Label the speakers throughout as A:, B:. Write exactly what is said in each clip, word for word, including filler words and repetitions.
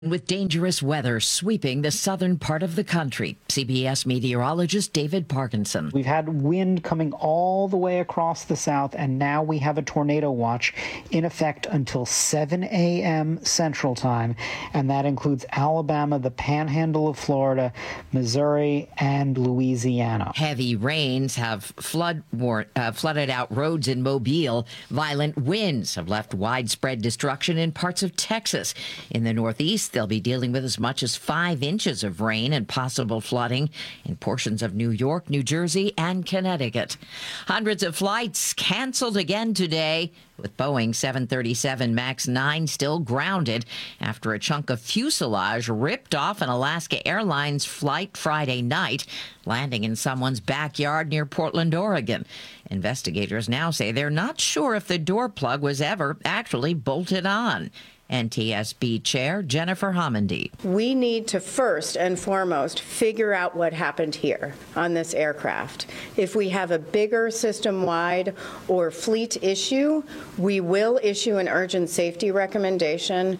A: With dangerous weather sweeping the southern part of the country, C B S meteorologist David Parkinson.
B: We've had wind coming all the way across the south, and now we have a tornado watch in effect until seven a.m. Central Time, and that includes Alabama, the panhandle of Florida, Missouri, and Louisiana.
A: Heavy rains have flood war- uh, flooded out roads in Mobile. Violent winds have left widespread destruction in parts of Texas. In the Northeast, they'll be dealing with as much as five inches of rain and possible flooding in portions of New York, New Jersey, and Connecticut. Hundreds of flights canceled again today, with Boeing seven thirty-seven MAX nine still grounded after a chunk of fuselage ripped off an Alaska Airlines flight Friday night, landing in someone's backyard near Portland, Oregon. Investigators now say they're not sure if the door plug was ever actually bolted on. N T S B Chair Jennifer Homendy.
C: We need to first and foremost figure out what happened here on this aircraft. If we have a bigger system-wide or fleet issue, we will issue an urgent safety recommendation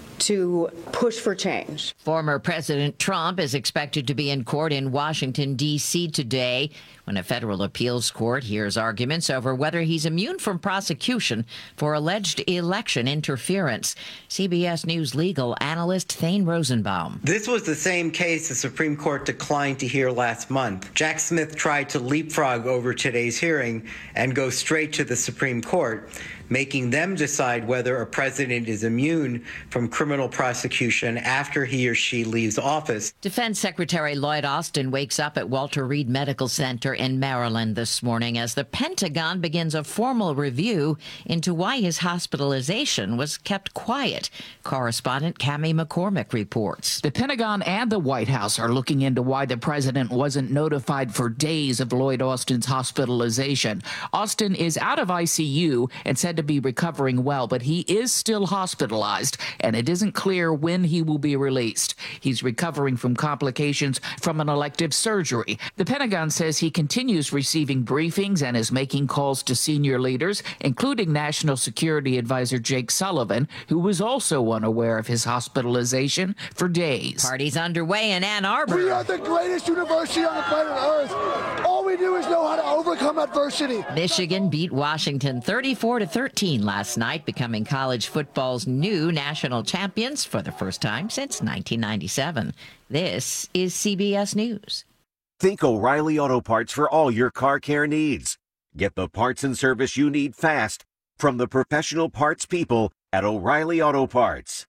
C: to push for change.
A: Former President Trump is expected to be in court in Washington, D C today when a federal appeals court hears arguments over whether he's immune from prosecution for alleged election interference. C B S News legal analyst Thane Rosenbaum.
D: This was the same case the Supreme Court declined to hear last month. Jack Smith tried to leapfrog over today's hearing and go straight to the Supreme Court, making them decide whether a president is immune from criminal prosecution after he or she leaves office.
A: Defense Secretary Lloyd Austin wakes up at Walter Reed Medical Center in Maryland this morning as the Pentagon begins a formal review into why his hospitalization was kept quiet. Correspondent Cammie McCormick reports.
E: The Pentagon and the White House are looking into why the president wasn't notified for days of Lloyd Austin's hospitalization. Austin is out of I C U and said to be recovering well, but he is still hospitalized, and it isn't clear when he will be released. He's recovering from complications from an elective surgery. The Pentagon says he continues receiving briefings and is making calls to senior leaders, including National Security Advisor Jake Sullivan, who was also unaware of his hospitalization for days.
A: Parties underway in Ann Arbor.
F: We are the greatest university on the planet Earth. All we do is know how to overcome adversity.
A: Michigan beat Washington thirty-four to thirteen last night, becoming college football's new national champions for the first time since nineteen ninety-seven. This is C B S News.
G: Think O'Reilly Auto Parts for all your car care needs. Get the parts and service you need fast from the professional parts people at O'Reilly Auto Parts.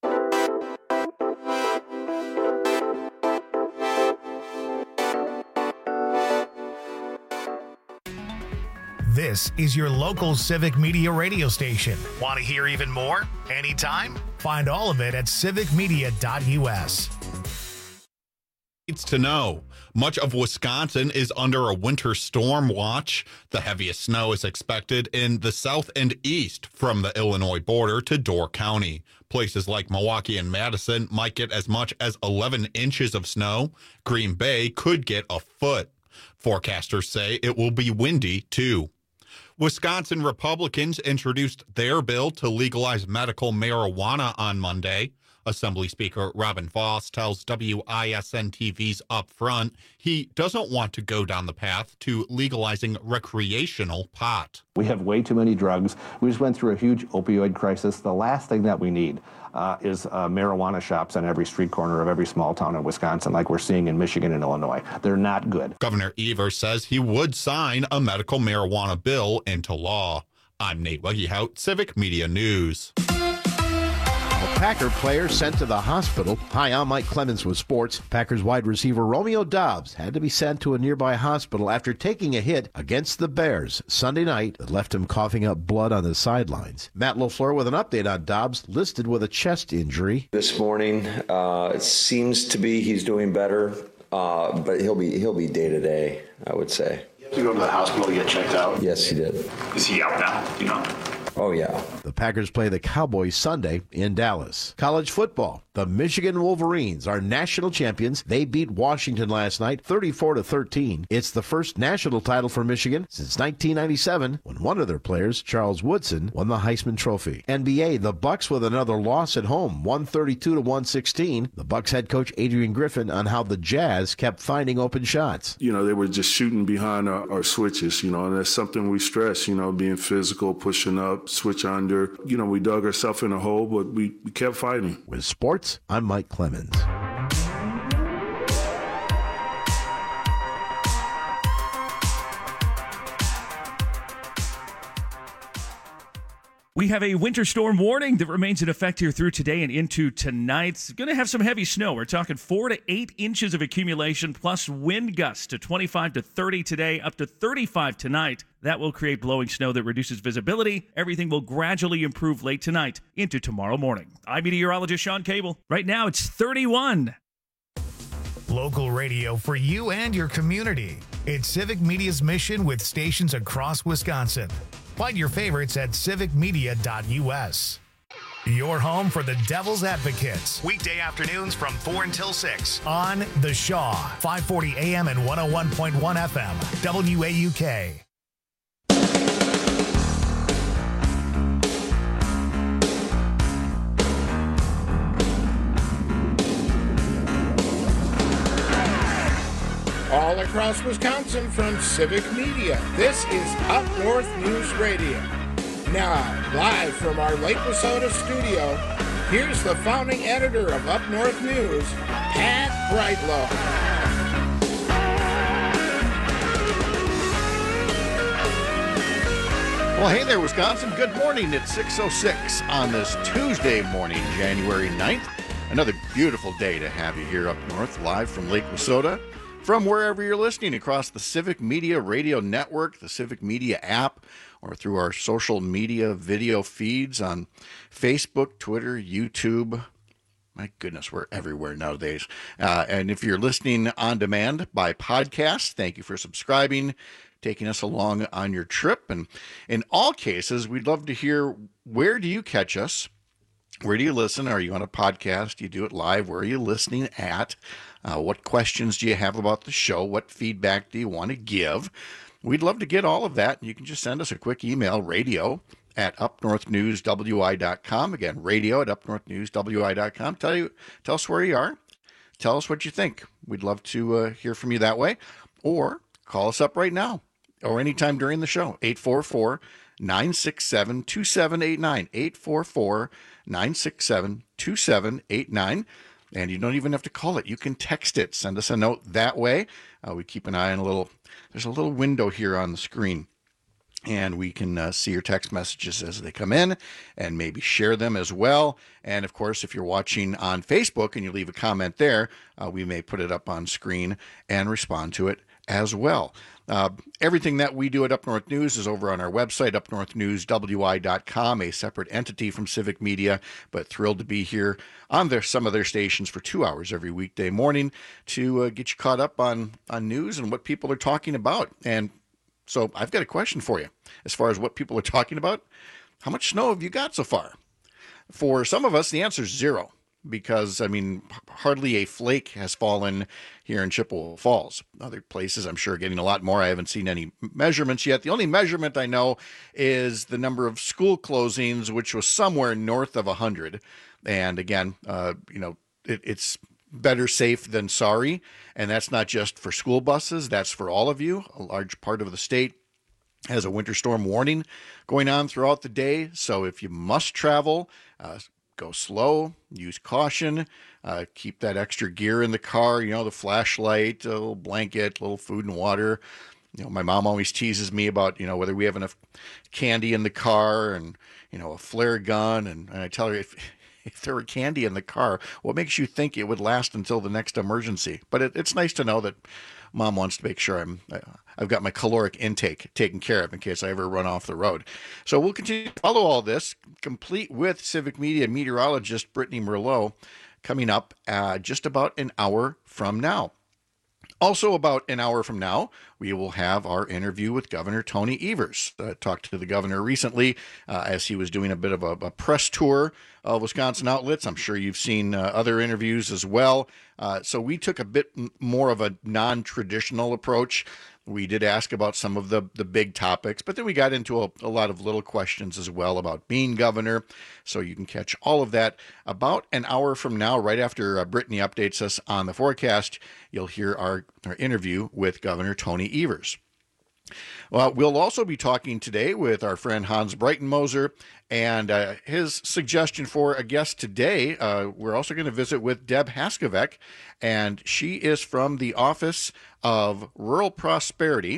H: This is your local Civic Media radio station. Want to hear even more? Anytime? Find all of it at civic media dot U S.
I: Needs to know. Much of Wisconsin is under a winter storm watch. The heaviest snow is expected in the south and east from the Illinois border to Door County. Places like Milwaukee and Madison might get as much as eleven inches of snow. Green Bay could get a foot. Forecasters say it will be windy, too. Wisconsin Republicans introduced their bill to legalize medical marijuana on Monday. Assembly Speaker Robin Vos tells W I S N T V's Upfront he doesn't want to go down the path to legalizing recreational pot.
J: We have way too many drugs. We just went through a huge opioid crisis. The last thing that we need uh, is uh, marijuana shops on every street corner of every small town in Wisconsin like we're seeing in Michigan and Illinois. They're not good.
I: Governor Evers says he would sign a medical marijuana bill into law. I'm Nate Weggehout, Civic Media News.
K: Packer player sent to the hospital. Hi, I'm Mike Clemens with sports. Packers wide receiver Romeo Doubs had to be sent to a nearby hospital after taking a hit against the Bears Sunday night that left him coughing up blood on the sidelines. Matt LaFleur with an update on Doubs, listed with a chest injury.
L: This morning, uh, it seems to be he's doing better, uh, but he'll be he'll be day to day, I would say.
M: You have to go to the hospital to get checked out?
L: Yes, he did.
M: Is he out now? You know?
L: Oh, yeah.
K: The Packers play the Cowboys Sunday in Dallas. College football. The Michigan Wolverines are national champions. They beat Washington last night, thirty-four to thirteen. It's the first national title for Michigan since nineteen ninety-seven, when one of their players, Charles Woodson, won the Heisman Trophy. N B A, the Bucks with another loss at home, one thirty-two to one sixteen. The Bucks head coach Adrian Griffin on how the Jazz kept finding open shots.
M: You know, they were just shooting behind our, our switches, you know, and that's something we stress, you know, being physical, pushing up, switch under. You know, we dug ourselves in a hole, but we, we kept fighting.
K: With sports, I'm Mike Clemens.
N: We have a winter storm warning that remains in effect here through today and into tonight. It's going to have some heavy snow. We're talking four to eight inches of accumulation, plus wind gusts to twenty-five to thirty today, up to thirty-five tonight. That will create blowing snow that reduces visibility. Everything will gradually improve late tonight into tomorrow morning. I'm meteorologist Sean Cable. Right now, it's thirty-one.
H: Local radio for you and your community. It's Civic Media's mission with stations across Wisconsin. Find your favorites at civic media dot u s. Your home for the Devil's Advocates. Weekday afternoons from four until six on The Shaw, five forty A M and one oh one point one F M, W A U K.
O: All across Wisconsin from Civic Media, this is Up North News Radio. Now, live from our Lake Wissota studio, here's the founding editor of Up North News, Pat Brightlow.
P: Well, hey there, Wisconsin. Good morning. It's six oh six on this Tuesday morning, January ninth. Another beautiful day to have you here up north, live from Lake Wissota. From wherever you're listening across the Civic Media Radio Network, the Civic Media app, or through our social media video feeds on Facebook, Twitter, YouTube. My goodness, we're everywhere nowadays. Uh, and if you're listening on demand by podcast, thank you for subscribing, taking us along on your trip. And in all cases, we'd love to hear, where do you catch us? Where do you listen? Are you on a podcast? Do you do it live? Where are you listening at? Uh, what questions do you have about the show? What feedback do you want to give? We'd love to get all of that. You can just send us a quick email, radio at up north news w i dot com. Again, radio at up north news w i dot com. Tell you, tell us where you are. Tell us what you think. We'd love to uh, hear from you that way. Or call us up right now or anytime during the show, eight four four, nine six seven, two seven eight nine, eight four four, nine six seven, two seven eight nine. And you don't even have to call it. You can text it. Send us a note that way. Uh, we keep an eye on a little, there's a little window here on the screen. And we can uh, see your text messages as they come in and maybe share them as well. And of course, if you're watching on Facebook and you leave a comment there, uh, we may put it up on screen and respond to it as well. Uh, everything that we do at Up North News is over on our website, up north news w i dot com, a separate entity from Civic Media, but thrilled to be here on their, some of their stations for two hours every weekday morning to uh, get you caught up on, on news and what people are talking about. And so I've got a question for you as far as what people are talking about. How much snow have you got so far? For some of us, the answer is zero. Because, I mean, hardly a flake has fallen here in Chippewa Falls. Other places, I'm sure, getting a lot more. I haven't seen any measurements yet. The only measurement I know is the number of school closings, which was somewhere north of one hundred. And again, uh, you know, it, it's better safe than sorry. And that's not just for school buses. That's for all of you. A large part of the state has a winter storm warning going on throughout the day. So if you must travel, uh, go slow, use caution, uh, keep that extra gear in the car, you know, the flashlight, a little blanket, a little food and water. You know, my mom always teases me about, you know, whether we have enough candy in the car and, you know, a flare gun. And, and I tell her, if if there were candy in the car, what makes you think it would last until the next emergency? But it, it's nice to know that Mom wants to make sure I'm, I've got my caloric intake taken care of in case I ever run off the road. So we'll continue to follow all this, complete with Civic Media meteorologist Brittany Merlot, coming up uh, just about an hour from now. Also, about an hour from now, we will have our interview with Governor Tony Evers. I talked to the governor recently uh, as he was doing a bit of a, a press tour of Wisconsin outlets. I'm sure you've seen uh, other interviews as well. Uh, so we took a bit more of a non-traditional approach. We did ask about some of the, the big topics, but then we got into a, a lot of little questions as well about being governor. So you can catch all of that about an hour from now, right after uh, Brittany updates us on the forecast. You'll hear our, our interview with Governor Tony Evers. Well, we'll also be talking today with our friend Hans Breitenmoser, and uh, his suggestion for a guest today. Uh, we're also going to visit with Deb Haskavec, and she is from the Office of Rural Prosperity,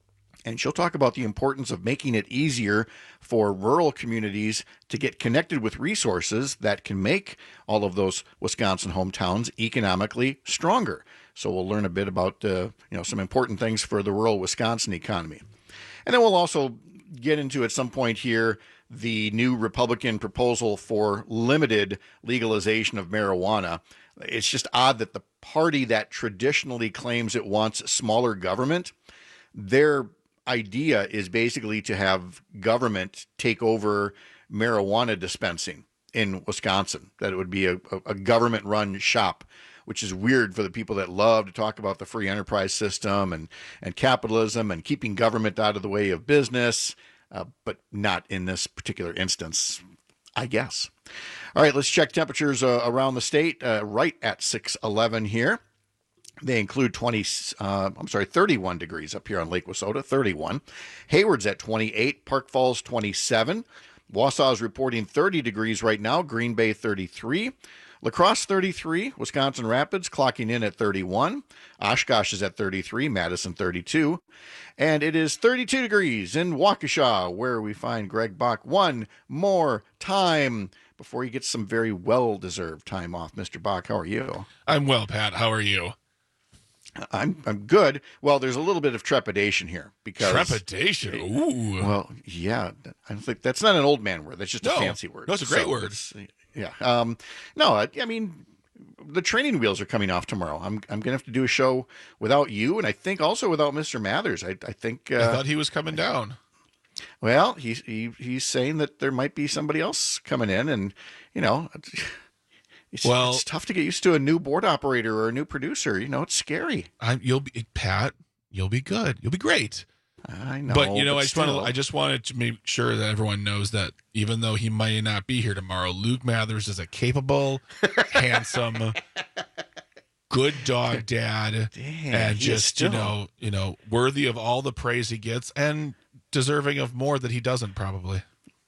P: and she'll talk about the importance of making it easier for rural communities to get connected with resources that can make all of those Wisconsin hometowns economically stronger. So we'll learn a bit about uh, you know some important things for the rural Wisconsin economy. And then we'll also get into at some point here the new Republican proposal for limited legalization of marijuana. It's just odd that the party that traditionally claims it wants smaller government, their idea is basically to have government take over marijuana dispensing in Wisconsin, that it would be a, a government-run shop, which is weird for the people that love to talk about the free enterprise system and, and capitalism and keeping government out of the way of business, uh, but not in this particular instance, I guess. All right, let's check temperatures uh, around the state uh, right at six eleven here. They include twenty, uh, I'm sorry, thirty-one degrees up here on Lake Wissota, thirty-one. Hayward's at twenty-eight, Park Falls twenty-seven. Wausau is reporting thirty degrees right now, Green Bay thirty-three. La Crosse thirty-three, Wisconsin Rapids clocking in at thirty-one. Oshkosh is at thirty-three, Madison thirty-two. And it is thirty-two degrees in Waukesha, where we find Greg Bach one more time before he gets some very well-deserved time off. Mister Bach, how are you?
Q: I'm well, Pat. How are you?
P: I'm I'm good. Well, there's a little bit of trepidation here because
Q: trepidation. Ooh.
P: Well, yeah. I don't think that's not an old man word. That's just
Q: no.
P: a fancy word.
Q: No, it's a great
P: so
Q: word.
P: Yeah. Um, no, I, I mean, the training wheels are coming off tomorrow. I'm I'm gonna have to do a show without you, and I think also without Mister Mathers. I I think. Uh,
Q: I thought he was coming down.
P: Well, he's he, he's saying that there might be somebody else coming in, and you know. It's,
Q: well,
P: it's tough to get used to a new board operator or a new producer. You know, it's scary.
Q: I'm, you'll be Pat. You'll be good. You'll be great.
P: I know,
Q: but you know,
P: but
Q: I just
P: still.
Q: want I just wanted to make sure that everyone knows that even though he might not be here tomorrow, Luke Mathers is a capable, handsome, good dog dad,
P: Damn,
Q: and
P: he is
Q: just
P: still-
Q: you know, you know, worthy of all the praise he gets and deserving of more that he doesn't probably.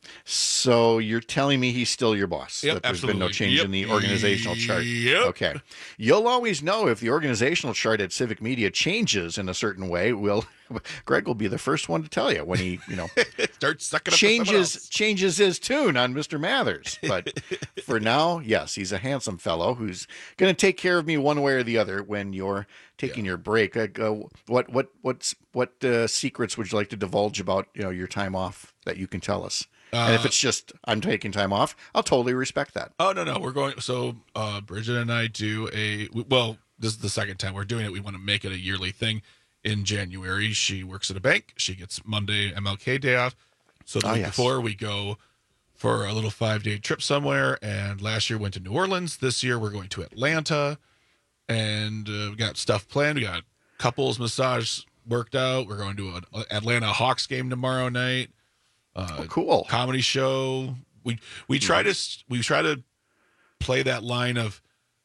P: So you're telling me he's still your boss?
Q: Yep,
P: that there's
Q: absolutely.
P: been no change
Q: Yep.
P: in the organizational chart?
Q: Yep.
P: Okay. You'll always know if the organizational chart at Civic Media changes in a certain way. Will Greg will be the first one to tell you when he, you know,
Q: starts sucking up to someone
P: changes
Q: else.
P: changes his tune on Mister Mathers. But for now, yes, he's a handsome fellow who's going to take care of me one way or the other when you're taking your break. Uh, uh, what what what's what uh, secrets would you like to divulge about, you know, your time off that you can tell us? And if
Q: Uh,
P: it's just I'm taking time off, I'll totally respect that.
Q: Oh no, no, we're going. So uh, Bridget and I do a well. This is the second time we're doing it. We want to make it a yearly thing. In January, she works at a bank. She gets Monday M L K Day off. So the
P: Oh,
Q: week
P: yes.
Q: before we go for a little five day trip somewhere. And last year went to New Orleans. This year we're going to Atlanta, and uh, we got stuff planned. We got couples massage worked out. We're going to an Atlanta Hawks game tomorrow night. Uh,
P: Oh, cool.
Q: Comedy show. We we try to we try to play that line of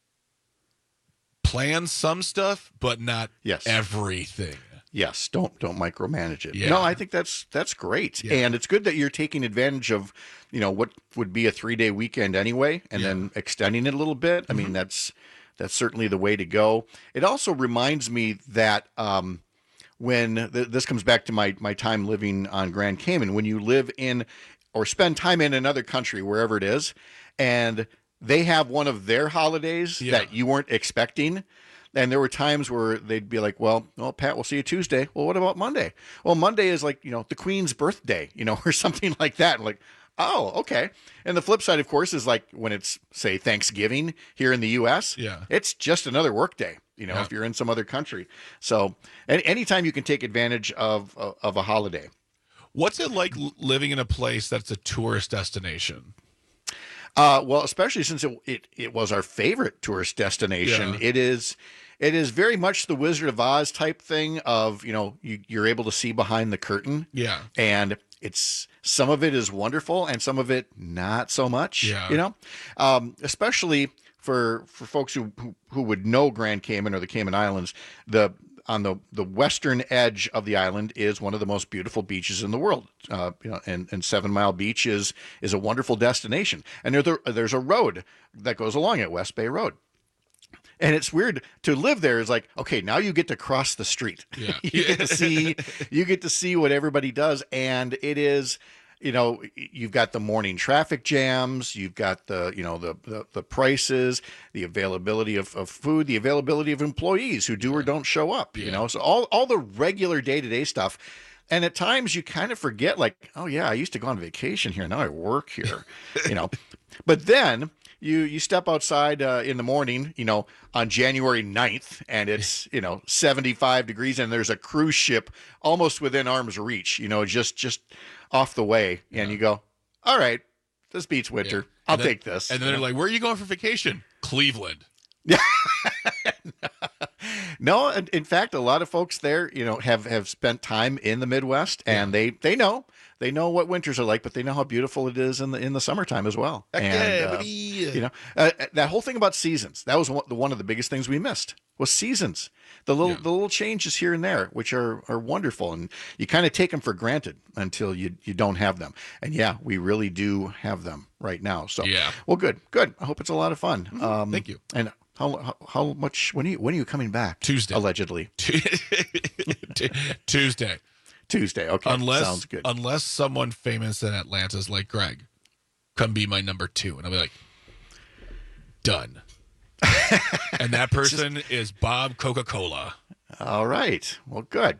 Q: plan some stuff, but not
P: Yes.
Q: everything.
P: Yes, don't don't micromanage it.
Q: Yeah.
P: No, I think that's that's great,
Q: Yeah.
P: and it's good that you're taking advantage of, you know, what would be a three day weekend anyway, and then extending it a little bit. I
Q: Mm-hmm.
P: mean, that's that's certainly the way to go. It also reminds me that um, when th- this comes back to my my time living on Grand Cayman, when you live in or spend time in another country, wherever it is, and they have one of their holidays
Q: Yeah.
P: that you weren't expecting. And there were times where they'd be like, well, well, Pat, we'll see you Tuesday. Well, what about Monday? Well, Monday is like, you know, the Queen's birthday, you know, or something like that. Like, Oh, okay. And the flip side, of course, is like when it's, say, Thanksgiving here in the U S,
Q: Yeah.
P: it's just another work day, you know,
Q: Yeah.
P: if you're in some other country. So any anytime you can take advantage of, of, of a holiday.
Q: What's it like l- living in a place that's a tourist destination?
P: Uh, well, especially since it, it, it was our favorite tourist destination.
Q: Yeah.
P: It is it is very much the Wizard of Oz type thing of, you know, you, you're able to see behind the curtain.
Q: Yeah.
P: And it's some of it is wonderful and some of it not so much,
Q: Yeah.
P: you know, um, especially for for folks who, who who would know Grand Cayman or the Cayman Islands. The on the, the western edge of the island is one of the most beautiful beaches in the world. Uh, you know, and, and Seven Mile Beach is is a wonderful destination. And there, there, there's a road that goes along it, West Bay Road. And it's weird to live there. Is like, okay, now you get to cross the street.
Q: Yeah.
P: you get to see you get to see what everybody does, and it is, you know, you've got the morning traffic jams, you've got the, you know, the the, the prices, the availability of, of food, the availability of employees who do or don't show up. You know, so all all the regular day to day stuff. And at times you kind of forget, like, oh yeah, I used to go on vacation here. Now I work here. You know, but then. You you step outside uh, in the morning, you know, on January ninth, and it's, you know, seventy-five degrees, and there's a cruise ship almost within arm's reach, you know, just just off the way. And you go, all right, this beats winter.
Q: Yeah.
P: I'll
Q: then,
P: take this.
Q: And then they're like, where are you going for vacation? Cleveland.
P: No, in, in fact, a lot of folks there, you know, have, have spent time in the Midwest, and yeah. they, they know they know what winters are like, but they know how beautiful it is in the in the summertime as well.
Q: Heck
P: and
Q: yeah,
P: uh,
Q: buddy.
P: you know, uh, that whole thing about seasons, that was one, the one of the biggest things we missed was seasons. The little yeah. the little changes here and there, which are are wonderful, and you kind of take them for granted until you you don't have them. And yeah, we really do have them right now. So
Q: yeah,
P: well, good, good. I hope it's a lot of fun.
Q: Mm-hmm.
P: Um,
Q: Thank you.
P: And How, how how much when are you when are you coming back?
Q: Tuesday,
P: allegedly.
Q: Tuesday,
P: Tuesday. Okay,
Q: unless
P: sounds good.
Q: Unless someone famous in Atlanta's like Greg, come be my number two, and I'll be like, done. And that person Just, is Bob Coca-Cola.
P: All right. Well, good.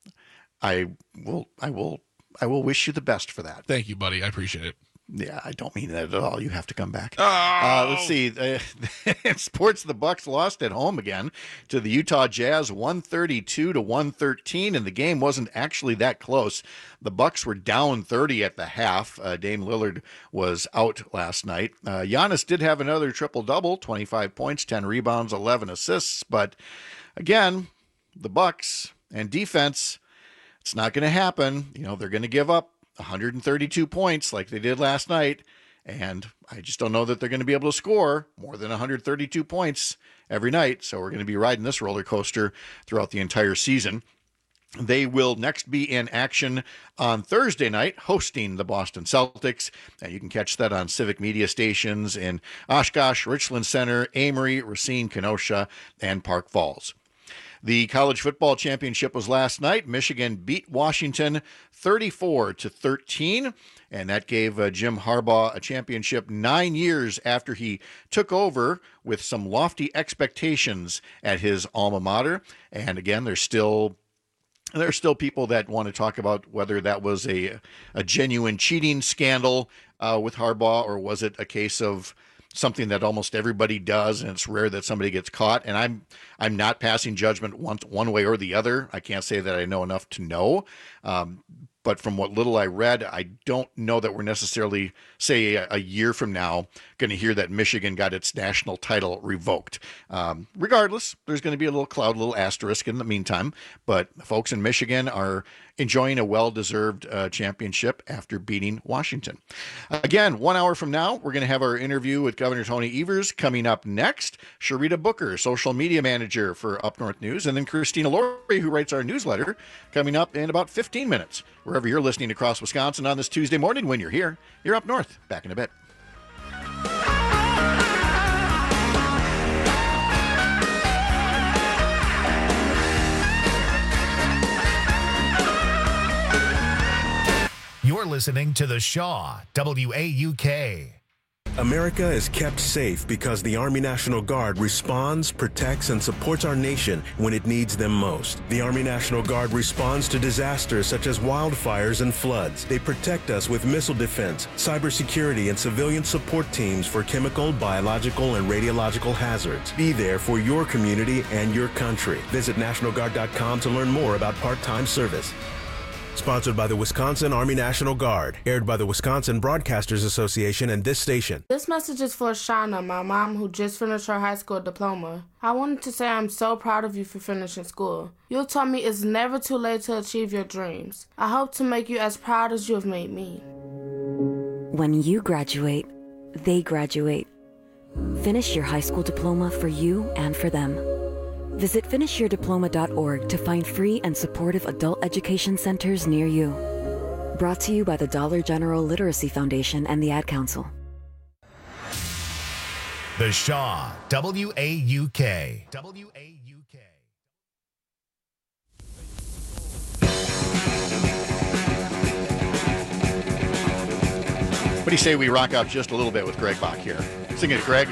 P: I will. I will. I will wish you the best for that.
Q: Thank you, buddy. I appreciate it.
P: Yeah, I don't mean that at all. You have to come back.
Q: Oh!
P: Uh, let's see. Uh, in sports, the Bucks lost at home again to the Utah Jazz, one thirty-two to one thirteen, and the game wasn't actually that close. The Bucks were down thirty at the half. Uh, Dame Lillard was out last night. Uh, Giannis did have another triple-double, twenty-five points, ten rebounds, eleven assists. But again, the Bucks and defense, it's not going to happen. You know, they're going to give up one hundred thirty-two points like they did last night, and I just don't know that they're going to be able to score more than one hundred thirty-two points every night. So we're going to be riding this roller coaster throughout the entire season. They will next be in action on Thursday night, hosting the Boston Celtics, and you can catch that on Civic Media stations in Oshkosh, Richland Center, Amory, Racine, Kenosha, and Park Falls. The college football championship was last night. Michigan beat Washington thirty-four to thirteen, and that gave uh, Jim Harbaugh a championship nine years after he took over with some lofty expectations at his alma mater. And again, there's still there's still people that want to talk about whether that was a a genuine cheating scandal uh, with Harbaugh, or was it a case of something that almost everybody does, and it's rare that somebody gets caught. And I'm I'm not passing judgment one one way or the other. I can't say that I know enough to know. Um, but from what little I read, I don't know that we're necessarily, say, a, a year from now, going to hear that Michigan got its national title revoked. Um, regardless, there's going to be a little cloud, a little asterisk in the meantime. But folks in Michigan are enjoying a well-deserved uh, championship after beating Washington. Again, one hour from now, we're going to have our interview with Governor Tony Evers. Coming up next, Sharita Booker, social media manager for Up North News, and then Christina Laurie, who writes our newsletter, coming up in about fifteen minutes. Wherever you're listening across Wisconsin on this Tuesday morning, when you're here, you're Up North. Back in a bit.
H: You're listening to The Shaw, W A U K.
R: America is kept safe because the Army National Guard responds, protects, and supports our nation when it needs them most. The Army National Guard responds to disasters such as wildfires and floods. They protect us with missile defense, cybersecurity, and civilian support teams for chemical, biological, and radiological hazards. Be there for your community and your country. Visit National Guard dot com to learn more about part-time service. Sponsored by the Wisconsin Army National Guard. Aired by the Wisconsin Broadcasters Association and this station.
S: This message is for Shauna, my mom, who just finished her high school diploma. I wanted to say I'm so proud of you for finishing school. You taught me it's never too late to achieve your dreams. I hope to make you as proud as you have made me.
T: When you graduate, they graduate. Finish your high school diploma for you and for them. Visit finish your diploma dot org to find free and supportive adult education centers near you. Brought to you by the Dollar General Literacy Foundation and the Ad Council.
H: The Shaw, W A U K. W A U K.
P: What do you say we rock out just a little bit with Greg Bach here? Sing it, Greg.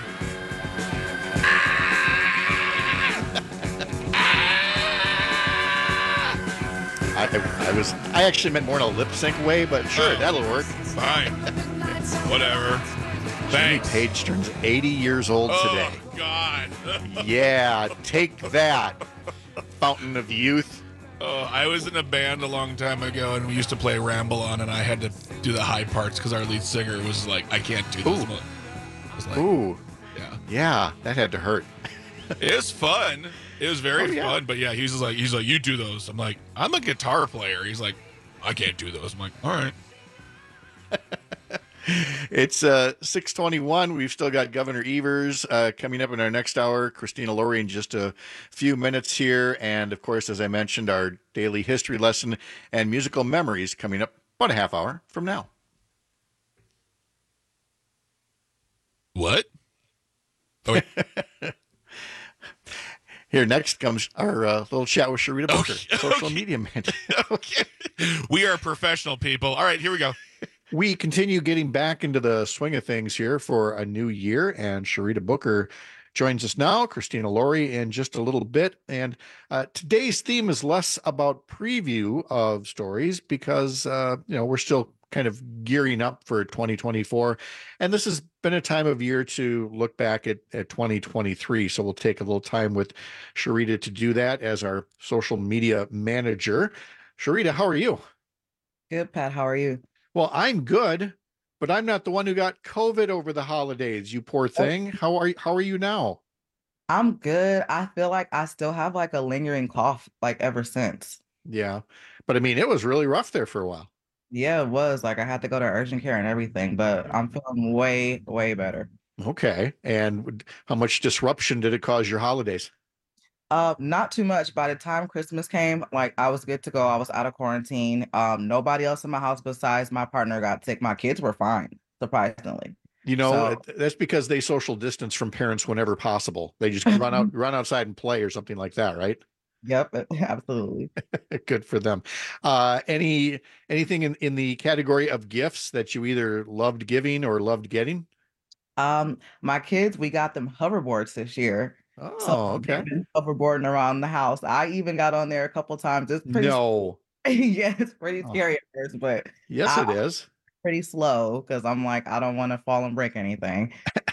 P: I, I was I actually meant more in a lip sync way, but sure, oh, that'll work.
Q: Fine. Whatever. Thanks.
P: Jimmy Page turns eighty years old
Q: oh,
P: today.
Q: Oh, God.
P: Yeah, take that, Fountain of Youth.
Q: Oh, I was in a band a long time ago, and we used to play Ramble On, and I had to do the high parts because our lead singer was like, I can't do this.
P: Ooh.
Q: I was like,
P: Ooh.
Q: Yeah.
P: Yeah, that had to hurt.
Q: It was fun. It was very
P: oh, yeah.
Q: fun, but yeah, he was just like, he's like, you do those. I'm like, I'm a guitar player. He's like, I can't do those. I'm like, all right.
P: It's uh, six twenty-one. We've still got Governor Evers uh, coming up in our next hour. Christina Laurie in just a few minutes here. And, of course, as I mentioned, our daily history lesson and musical memories coming up about a half hour from now.
Q: What? Oh,
P: Here next comes our uh, little chat with Sharita Booker, okay, social
Q: okay.
P: media manager.
Q: Okay. We are professional people. All right, here we go.
P: We continue getting back into the swing of things here for a new year, and Sharita Booker joins us now, Christina Laurie in just a little bit. And uh, today's theme is less about preview of stories because, uh, you know, we're still kind of gearing up for twenty twenty-four. And this has been a time of year to look back at, at twenty twenty-three. So we'll take a little time with Sharita to do that as our social media manager. Sharita, how are you?
U: Good, Pat. How are you?
P: Well, I'm good, but I'm not the one who got COVID over the holidays, you poor thing. Oh. How are you, how are you now?
U: I'm good. I feel like I still have like a lingering cough like ever since.
P: Yeah. But I mean, it was really rough there for a while.
U: Yeah, it was. Like I had to go to urgent care and everything, but I'm feeling way, way better.
P: Okay. And how much disruption did it cause your holidays?
U: Uh, not too much. By the time Christmas came, like I was good to go. I was out of quarantine. Um, nobody else in my house besides my partner got sick. My kids were fine, surprisingly.
P: You know,
U: So-
P: that's because they social distance from parents whenever possible. They just run out, run outside and play or something like that, right?
U: Yep, absolutely.
P: Good for them. Uh, any anything in, in the category of gifts that you either loved giving or loved getting?
U: Um, my kids, we got them hoverboards this year.
P: Oh, okay.
U: they've been hoverboarding around the house. I even got on there a couple times. It's pretty
P: No.
U: yeah, it's pretty
P: Oh.
U: scary at first, but
P: Yes,
U: I-
P: it is.
U: pretty slow because I'm like, I don't want to fall and break anything.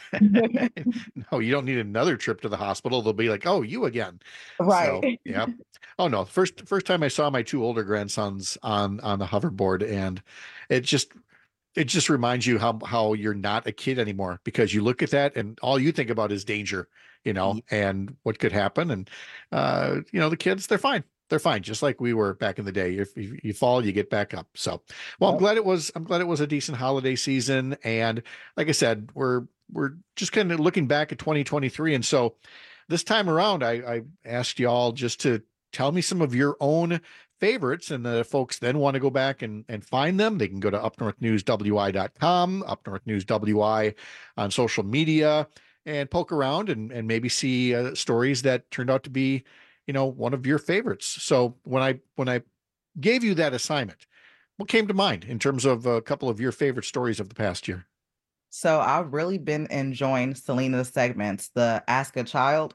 P: No, you don't need another trip to the hospital. They'll be like, "Oh, you again."
U: Right.
P: So, yeah. Oh no. First, first time I saw my two older grandsons on on the hoverboard, and it just it just reminds you how how you're not a kid anymore because you look at that and all you think about is danger, you know, and what could happen. And uh, you know, the kids, they're fine. They're fine, just like we were back in the day. If you, you fall, you get back up. So, well, I'm glad it was. I'm glad it was a decent holiday season. And like I said, we're we're just kind of looking back at twenty twenty-three. And so, this time around, I, I asked y'all just to tell me some of your own favorites, and the folks then want to go back and and find them. They can go to up north news w i dot com, Up North News W I on social media, and poke around and and maybe see uh, stories that turned out to be, you know, one of your favorites. So when I when I gave you that assignment, what came to mind in terms of a couple of your favorite stories of the past year?
U: So I've really been enjoying Selena's segments, the Ask a Child.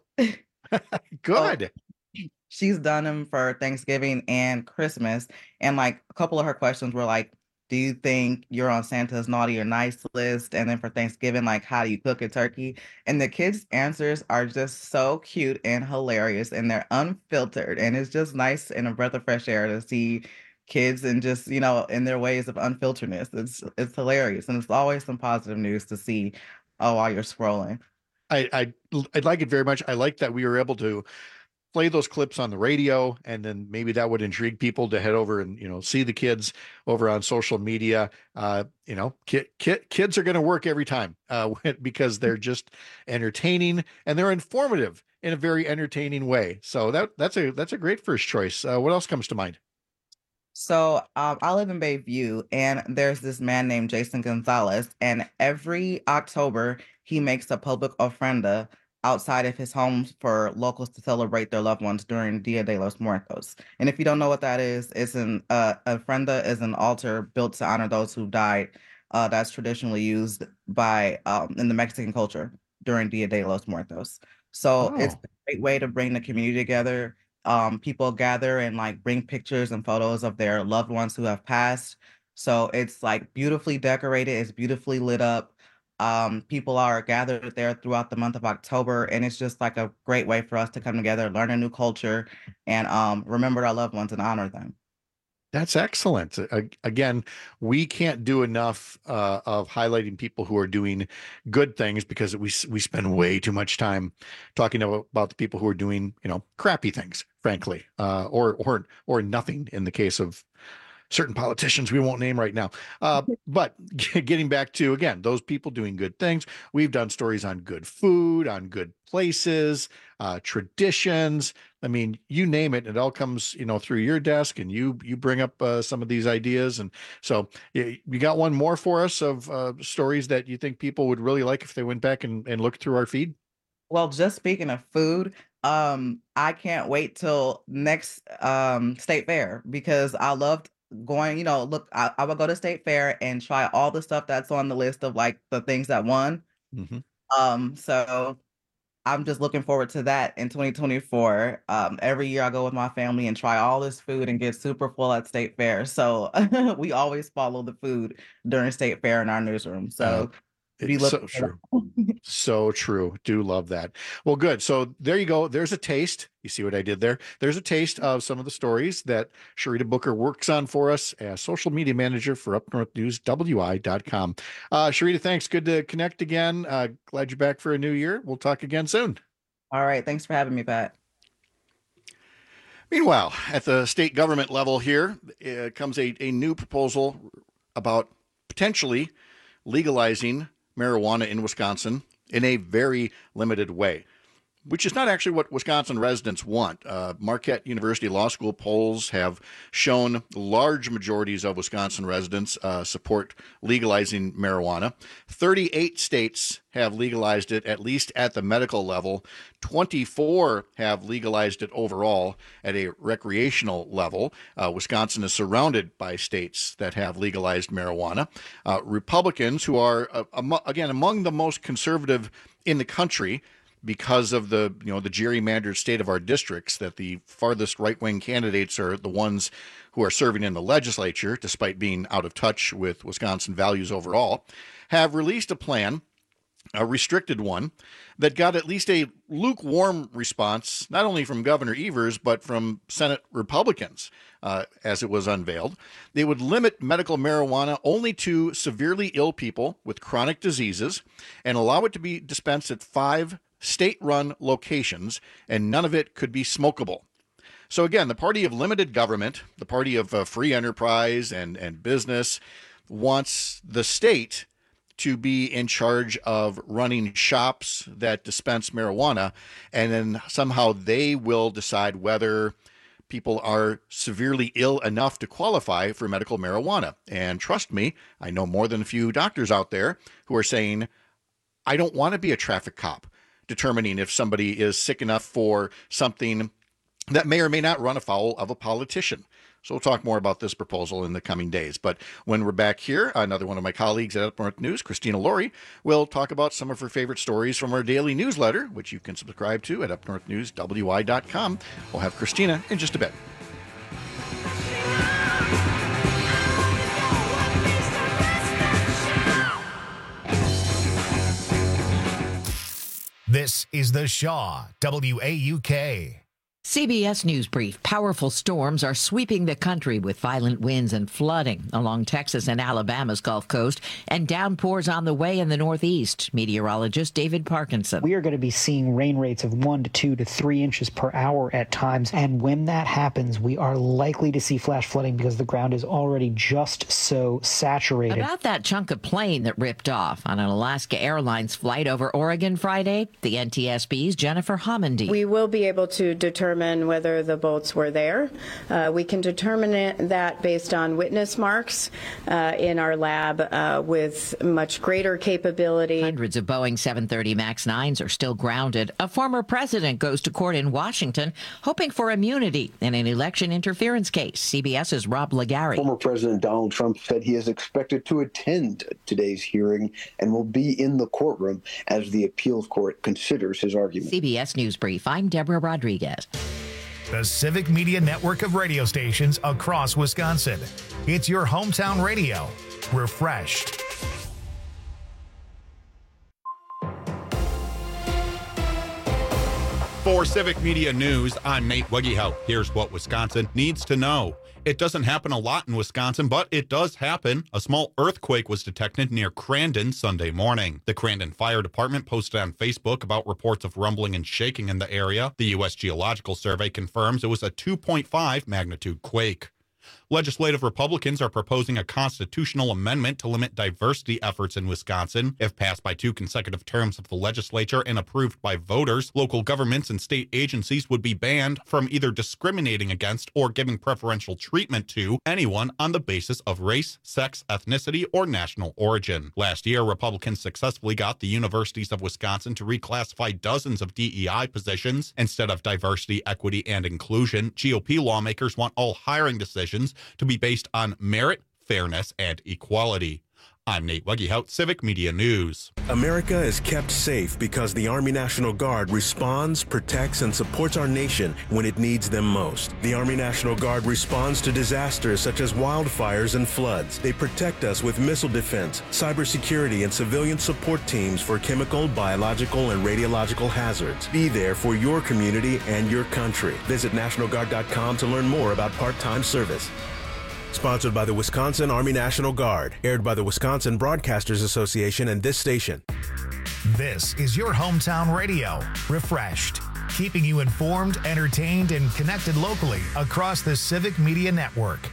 P: Good.
U: So she's done them for Thanksgiving and Christmas. And like a couple of her questions were like, do you think you're on Santa's naughty or nice list? And then for Thanksgiving, like, how do you cook a turkey? And the kids' answers are just so cute and hilarious, and they're unfiltered. And it's just nice and a breath of fresh air to see kids and just, you know, in their ways of unfilteredness. It's it's hilarious. And it's always some positive news to see oh, while you're scrolling.
P: I, I I like it very much. I like that we were able to play those clips on the radio, and then maybe that would intrigue people to head over and, you know, see the kids over on social media. Uh, you know, ki- ki- kids are going to work every time uh, because they're just entertaining and they're informative in a very entertaining way. So that that's a that's a great first choice. Uh, what else comes to mind?
U: So um, I live in Bayview, and there's this man named Jason Gonzalez, and every October he makes a public ofrenda outside of his home for locals to celebrate their loved ones during Dia de los Muertos. And if you don't know what that is, it's an uh, ofrenda is an altar built to honor those who died. Uh, that's traditionally used by um, in the Mexican culture during Dia de los Muertos. So
P: Oh.
U: it's a great way to bring the community together. Um, people gather and like bring pictures and photos of their loved ones who have passed. So it's like beautifully decorated. It's beautifully lit up. Um, people are gathered there throughout the month of October, and it's just like a great way for us to come together, learn a new culture, and um, remember our loved ones and honor them.
P: That's excellent. A- Again, we can't do enough uh, of highlighting people who are doing good things, because we s- we spend way too much time talking about, about the people who are doing, you know, crappy things, frankly, uh, or or or nothing in the case of certain politicians we won't name right now. Uh, but getting back to, again, those people doing good things, we've done stories on good food, on good places, uh, traditions. I mean, you name it, it all comes, you know, through your desk, and you you bring up uh, some of these ideas. And so you, you got one more for us of uh, stories that you think people would really like if they went back and, and looked through our feed?
U: Well, just speaking of food, um, I can't wait till next um state fair, because I loved going, you know, look, I, I would go to state fair and try all the stuff that's on the list of like the things that won.
P: Mhm.
U: Um, so I'm just looking forward to that in twenty twenty-four. Um, every year I go with my family and try all this food and get super full at state fair. So we always follow the food during state fair in our newsroom. So be
P: It's so
U: looking for
P: true. So true. Do love that. Well, good. So there you go. There's a taste. You see what I did there? There's a taste of some of the stories that Sharita Booker works on for us as social media manager for Up North News W I dot com. Uh, Sharita, thanks. Good to connect again. Uh, glad you're back for a new year. We'll talk again soon.
U: All right. Thanks for having me, Pat.
P: Meanwhile, at the state government level here uh, comes a, a new proposal about potentially legalizing marijuana in Wisconsin in a very limited way, which is not actually what Wisconsin residents want. Uh, Marquette University Law School polls have shown large majorities of Wisconsin residents uh, support legalizing marijuana. thirty-eight states have legalized it, at least at the medical level. twenty-four have legalized it overall at a recreational level. Uh, Wisconsin is surrounded by states that have legalized marijuana. Uh, Republicans, who are, uh, amo- again, among the most conservative in the country, because of the, you know, the gerrymandered state of our districts, that the farthest right-wing candidates are the ones who are serving in the legislature, despite being out of touch with Wisconsin values overall, have released a plan, a restricted one, that got at least a lukewarm response, not only from Governor Evers, but from Senate Republicans, uh, as it was unveiled. They would limit medical marijuana only to severely ill people with chronic diseases and allow it to be dispensed at five state-run locations, and none of it could be smokable. So again, the party of limited government, the party of uh, free enterprise and, and business, wants the state to be in charge of running shops that dispense marijuana, and then somehow they will decide whether people are severely ill enough to qualify for medical marijuana. And trust me, I know more than a few doctors out there who are saying, I don't want to be a traffic cop determining if somebody is sick enough for something that may or may not run afoul of a politician. So we'll talk more about this proposal in the coming days. But when we're back here, another one of my colleagues at Up North News, Christina Laurie, will talk about some of her favorite stories from our daily newsletter, which you can subscribe to at up north news w i dot com. We'll have Christina in just a bit.
H: This is the Shaw W A U K.
A: C B S News Brief. Powerful storms are sweeping the country with violent winds and flooding along Texas and Alabama's Gulf Coast and downpours on the way in the Northeast. Meteorologist David Parkinson.
B: We are going to be seeing rain rates of one to two to three inches per hour at times. And when that happens, we are likely to see flash flooding because the ground is already just so saturated.
A: About that chunk of plane that ripped off on an Alaska Airlines flight over Oregon Friday, the N T S B's Jennifer Homendy.
C: We will be able to determine whether the bolts were there. Uh, we can determine it, that based on witness marks uh, in our lab uh, with much greater capability.
A: Hundreds of Boeing seven thirty MAX nines are still grounded. A former president goes to court in Washington hoping for immunity in an election interference case. CBS's Rob Legary.
V: Former President Donald Trump said he is expected to attend today's hearing and will be in the courtroom as the appeals court considers his argument.
A: C B S News Brief. I'm Deborah Rodriguez.
H: The Civic Media network of radio stations across Wisconsin. It's your hometown radio. Refreshed.
I: For Civic Media News, I'm Nate Wegehout. Here's what Wisconsin needs to know. It doesn't happen a lot in Wisconsin, but it does happen. A small earthquake was detected near Crandon Sunday morning. The Crandon Fire Department posted on Facebook about reports of rumbling and shaking in the area. The U S Geological Survey confirms it was a two point five magnitude quake. Legislative Republicans are proposing a constitutional amendment to limit diversity efforts in Wisconsin. If passed by two consecutive terms of the legislature and approved by voters, local governments and state agencies would be banned from either discriminating against or giving preferential treatment to anyone on the basis of race, sex, ethnicity, or national origin. Last year, Republicans successfully got the universities of Wisconsin to reclassify dozens of D E I positions. Instead of diversity, equity, and inclusion, G O P lawmakers want all hiring decisions to be based on merit, fairness, and equality. I'm Nate Wegehout, Civic Media News.
R: America is kept safe because the Army National Guard responds, protects, and supports our nation when it needs them most. The Army National Guard responds to disasters such as wildfires and floods. They protect us with missile defense, cybersecurity, and civilian support teams for chemical, biological, and radiological hazards. Be there for your community and your country. Visit national guard dot com to learn more about part-time service. Sponsored by the Wisconsin Army National Guard. Aired by the Wisconsin Broadcasters Association and this station.
H: This is your hometown radio. Refreshed. Keeping you informed, entertained, and connected locally across the Civic Media Network.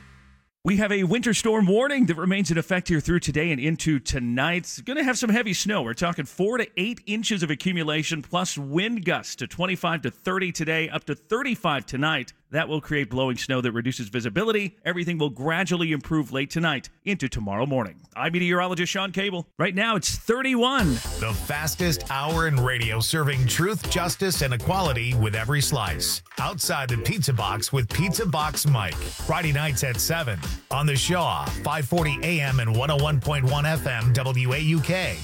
N: We have a winter storm warning that remains in effect here through today and into tonight. It's going to have some heavy snow. We're talking four to eight inches of accumulation plus wind gusts to twenty-five to thirty today, up to thirty-five tonight. That will create blowing snow that reduces visibility. Everything will gradually improve late tonight into tomorrow morning. I'm meteorologist Sean Cable. Right now it's thirty-one.
H: The fastest hour in radio, serving truth, justice, and equality with every slice. Outside the Pizza Box with Pizza Box Mike. Friday nights at seven on the Shaw, five forty A M and one oh one point one F M W A U K.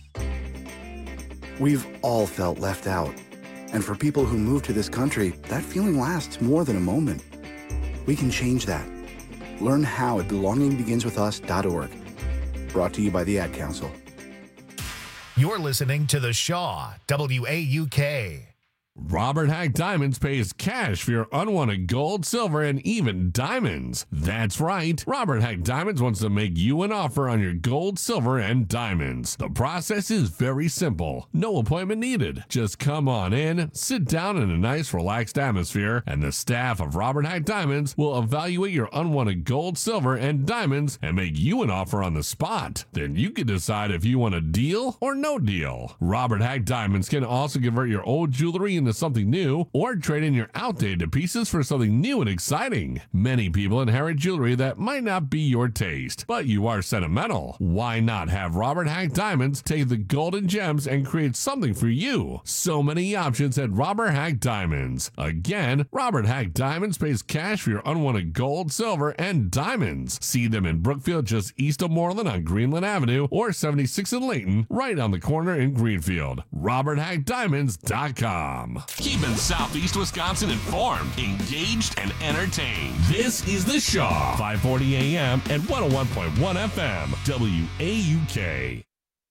W: We've all felt left out. And for people who move to this country, that feeling lasts more than a moment. We can change that. Learn how at belonging begins with us dot org. Brought to you by the Ad Council.
H: You're listening to the Shaw, W A U K.
X: Robert Hack Diamonds pays cash for your unwanted gold, silver, and even diamonds. That's right. Robert Hack Diamonds wants to make you an offer on your gold, silver, and diamonds. The process is very simple. No appointment needed. Just come on in, sit down in a nice, relaxed atmosphere, and the staff of Robert Hack Diamonds will evaluate your unwanted gold, silver, and diamonds and make you an offer on the spot. Then you can decide if you want a deal or no deal. Robert Hack Diamonds can also convert your old jewelry into something new or trade in your outdated pieces for something new and exciting. Many people inherit jewelry that might not be your taste, but you are sentimental. Why not have Robert Hack Diamonds take the golden gems and create something for you? So many options at Robert Hack Diamonds. Again, Robert Hack Diamonds pays cash for your unwanted gold, silver, and diamonds. See them in Brookfield, just east of Moreland on Greenland Avenue, or seventy-six in Layton, right on the corner in Greenfield. Robert Hack Diamonds dot com. Keeping Southeast Wisconsin informed, engaged, and entertained. This is The Shaw, five forty A M and one oh one point one F M, W A U K.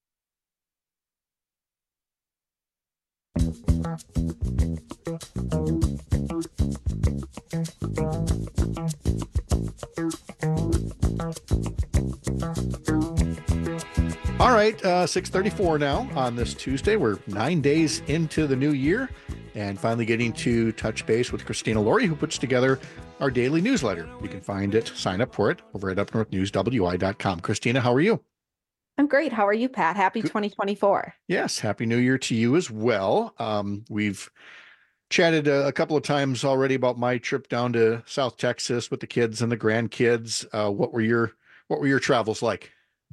P: All right, uh, six thirty-four now on this Tuesday. We're nine days into the new year and finally getting to touch base with Christina Laurie, who puts together our daily newsletter. You can find it, sign up for it over at up north news w i dot com. Christina, how are you?
D: I'm great. How are you, Pat? Happy
P: Good.
D: twenty twenty-four.
P: Yes, Happy New Year to you as well. Um, we've chatted a, a couple of times already about my trip down to South Texas with the kids and the grandkids. Uh, what were your what were your travels like?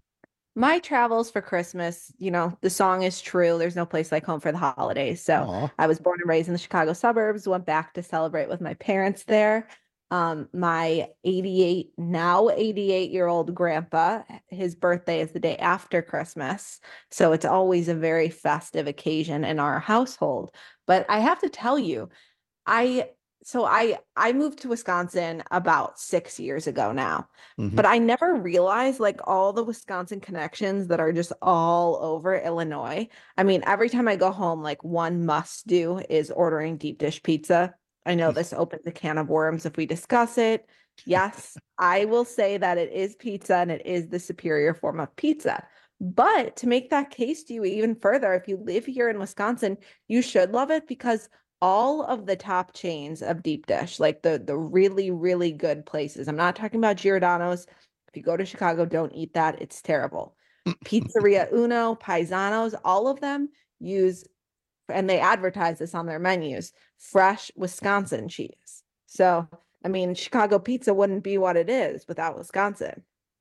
D: My travels for Christmas, you know, the song is true. There's no place like home for the holidays. So
P: Aww.
D: I was born and raised in the Chicago suburbs, went back to celebrate with my parents there. Um, my eighty-eight, now eighty-eight year old grandpa, his birthday is the day after Christmas. So it's always a very festive occasion in our household. But I have to tell you, I So I I moved to Wisconsin about six years ago now,
E: Mhm.
D: but I never realized like all the Wisconsin connections that are just all over Illinois. I mean, every time I go home, like one must do is ordering deep dish pizza. I know this opens a can of worms if we discuss it. Yes, I will say that it is pizza and it is the superior form of pizza. But to make that case to you even further, if you live here in Wisconsin, you should love it because all of the top chains of deep dish, like the the really, really good places. I'm not talking about Giordano's. If you go to Chicago, don't eat that. It's terrible. Pizzeria Uno, Paisano's, all of them use, and they advertise this on their menus, fresh Wisconsin cheese. So, I mean, Chicago pizza wouldn't be what it is without Wisconsin.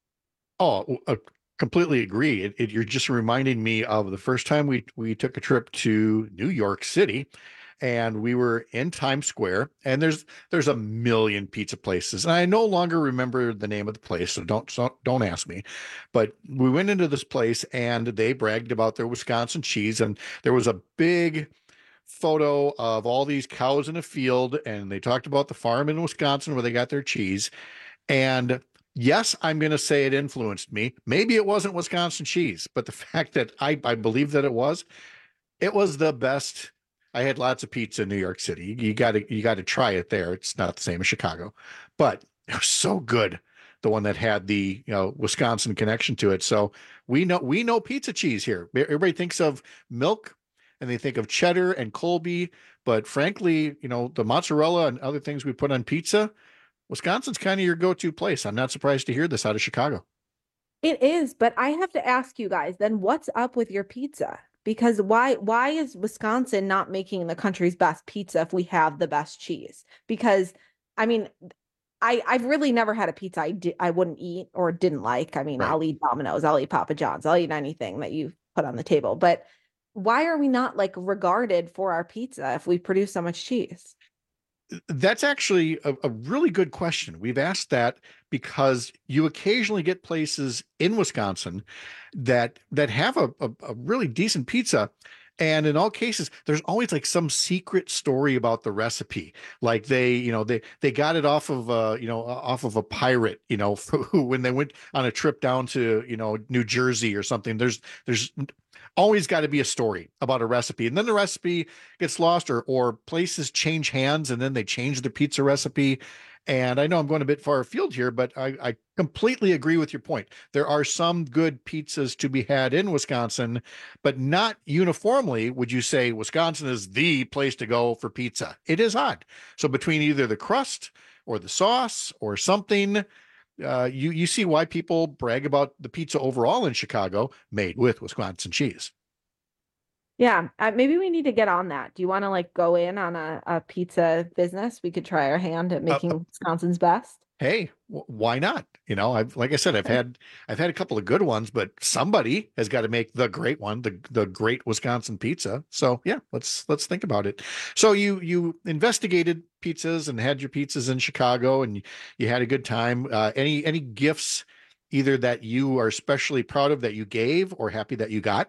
P: Oh, uh, completely agree. It, it, you're just reminding me of the first time we we took a trip to New York City, and we were in Times Square, and there's there's a million pizza places, and I no longer remember the name of the place, so don't so don't ask me. But we went into this place, and they bragged about their Wisconsin cheese, and there was a big photo of all these cows in a field, and they talked about the farm in Wisconsin where they got their cheese. And yes, I'm going to say it influenced me. Maybe it wasn't Wisconsin cheese, but the fact that I, I believe that it was, it was the best. I had lots of pizza in New York City. You got to, you got to try it there. It's not the same as Chicago, but it was so good. The one that had the, you know, Wisconsin connection to it. So we know, we know pizza cheese here. Everybody thinks of milk and they think of cheddar and Colby, but frankly, you know, the mozzarella and other things we put on pizza, Wisconsin's kind of your go-to place. I'm not surprised to hear this out of Chicago.
D: It is, but I have to ask you guys, then what's up with your pizza? Because why why is Wisconsin not making the country's best pizza if we have the best cheese? Because, I mean, I, I've really never had a pizza I, di- I wouldn't eat or didn't like. I mean,
P: Right.
D: I'll eat Domino's, I'll eat Papa John's, I'll eat anything that you put on the table. But why are we not like regarded for our pizza if we produce so much cheese?
P: That's actually a, a really good question. We've asked that because you occasionally get places in Wisconsin that that have a, a, a really decent pizza. And in all cases, there's always like some secret story about the recipe. Like they, you know, they they got it off of uh, you know, off of a pirate, you know, who when they went on a trip down to, you know, New Jersey or something. There's there's always got to be a story about a recipe, and then the recipe gets lost, or or places change hands and then they change the pizza recipe. And I know I'm going a bit far afield here, but I, I completely agree with your point. There are some good pizzas to be had in Wisconsin, but not uniformly would you say Wisconsin is the place to go for pizza. It is odd. So between either the crust or the sauce or something, uh, you, you see why people brag about the pizza overall in Chicago made with Wisconsin cheese.
D: Yeah, uh, maybe we need to get on that. Do you want to like go in on a, a pizza business? We could try our hand at
K: Uh,
D: making Wisconsin's best.
K: Hey, w- why not? You know, I've like I said, I've had I've had a couple of good ones, but somebody has got to make the great one, the the great Wisconsin pizza. So yeah, let's let's think about it. So you you investigated pizzas and had your pizzas in Chicago, and you, you had a good time. Uh, any any gifts either that you are especially proud of that you gave or happy that you got?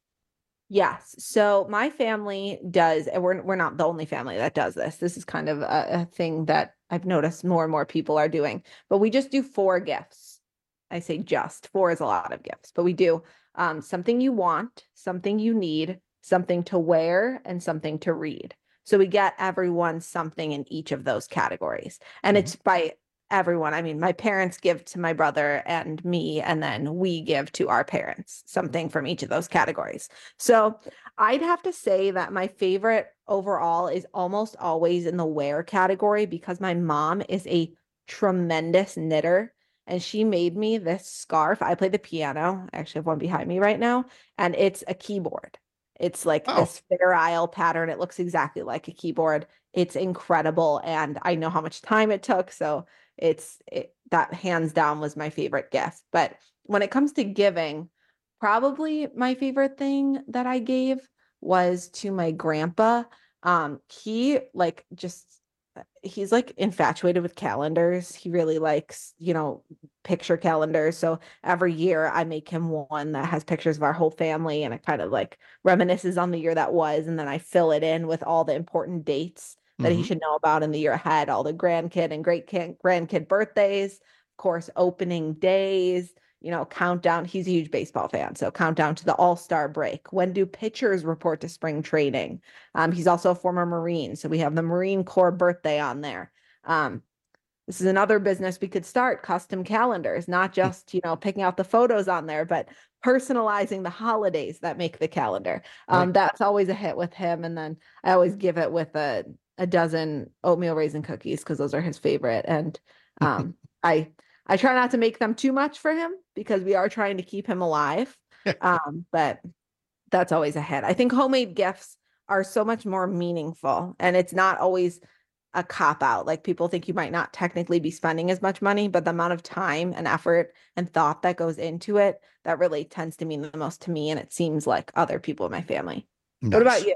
D: Yes. So my family does, and we're we're not the only family that does this. This is kind of a, a thing that I've noticed more and more people are doing. But we just do four gifts. I say just, four is a lot of gifts, but we do um, something you want, something you need, something to wear, and something to read. So we get everyone something in each of those categories. And it's by everyone. I mean, my parents give to my brother and me, and then we give to our parents something from each of those categories. So I'd have to say that my favorite overall is almost always in the wear category because my mom is a tremendous knitter and she made me this scarf. I play the piano. I actually have one behind me right now, and it's a keyboard. It's like
K: Oh.
D: this Fair Isle pattern. It looks exactly like a keyboard. It's incredible, and I know how much time it took, so it's it, that hands down was my favorite gift. But when it comes to giving, probably my favorite thing that I gave was to my grandpa. Um, he like just he's like infatuated with calendars. He really likes, you know, picture calendars. So every year I make him one that has pictures of our whole family, and it kind of like reminisces on the year that was, and then I fill it in with all the important dates that he
K: Mhm.
D: should know about in the year ahead, all the grandkid and great kid, grandkid birthdays, of course, opening days, you know, countdown. He's a huge baseball fan. So countdown to the All-Star break. When do pitchers report to spring training? Um, he's also a former Marine. So we have the Marine Corps birthday on there. Um, this is another business we could start, custom calendars, not just, you know, picking out the photos on there, but personalizing the holidays that make the calendar. Um,
K: Right.
D: that's always a hit with him. And then I always give it with a, a dozen oatmeal raisin cookies because those are his favorite. And um, I I try not to make them too much for him because we are trying to keep him alive. Um, but that's always a hit. I think homemade gifts are so much more meaningful, and it's not always a cop out. Like people think you might not technically be spending as much money, but the amount of time and effort and thought that goes into it, that really tends to mean the most to me. And it seems like other people in my family. What about
K: Nice.
D: you?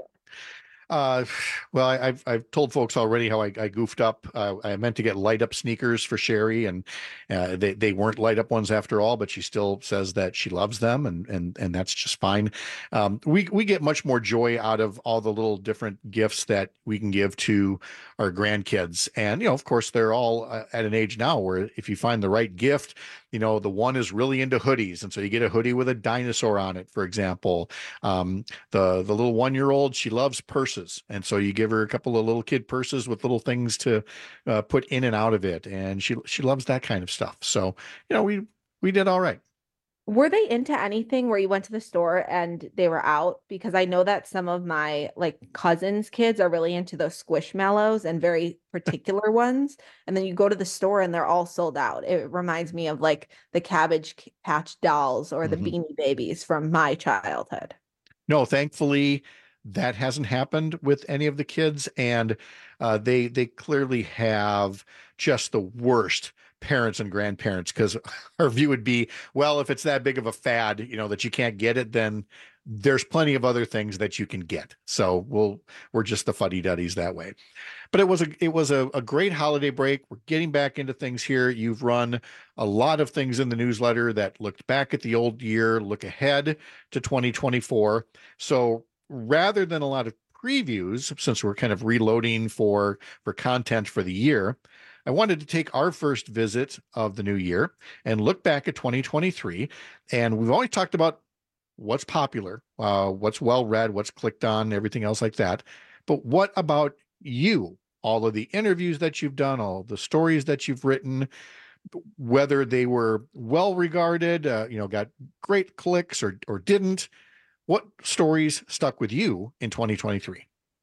K: Uh, well, I, I've I've told folks already how I, I goofed up. Uh, I meant to get light up sneakers for Sherry, and uh, they they weren't light up ones after all. But she still says that she loves them, and and and that's just fine. Um, we we get much more joy out of all the little different gifts that we can give to our grandkids, and you know, of course, they're all uh, at an age now where if you find the right gift, you know, the one is really into hoodies, and so you get a hoodie with a dinosaur on it, for example. Um, the the little one year old, she loves purses, and so you give her a couple of little kid purses with little things to uh, put in and out of it, and she she loves that kind of stuff. So you know, we we did all right.
D: Were they into anything where you went to the store and they were out? Because I know that some of my like cousins' kids are really into those squishmallows and very particular ones. And then you go to the store and they're all sold out. It reminds me of like the Cabbage Patch dolls or the
K: Mhm.
D: Beanie Babies from my childhood.
K: No, thankfully that hasn't happened with any of the kids, and uh, they they clearly have just the worst parents and grandparents, because our view would be, well, if it's that big of a fad, you know, that you can't get it, then there's plenty of other things that you can get. So we'll we're just the fuddy-duddies that way. But it was a it was a, a great holiday break. We're getting back into things here. You've run a lot of things in the newsletter that looked back at the old year, look ahead to twenty twenty-four. So rather than a lot of previews, since we're kind of reloading for for content for the year, I wanted to take our first visit of the new year and look back at twenty twenty-three. And we've always talked about what's popular, uh, what's well read, what's clicked on, everything else like that. But what about you? All of the interviews that you've done, all of the stories that you've written, whether they were well regarded, uh, you know, got great clicks or or didn't. What stories stuck with you in twenty twenty-three?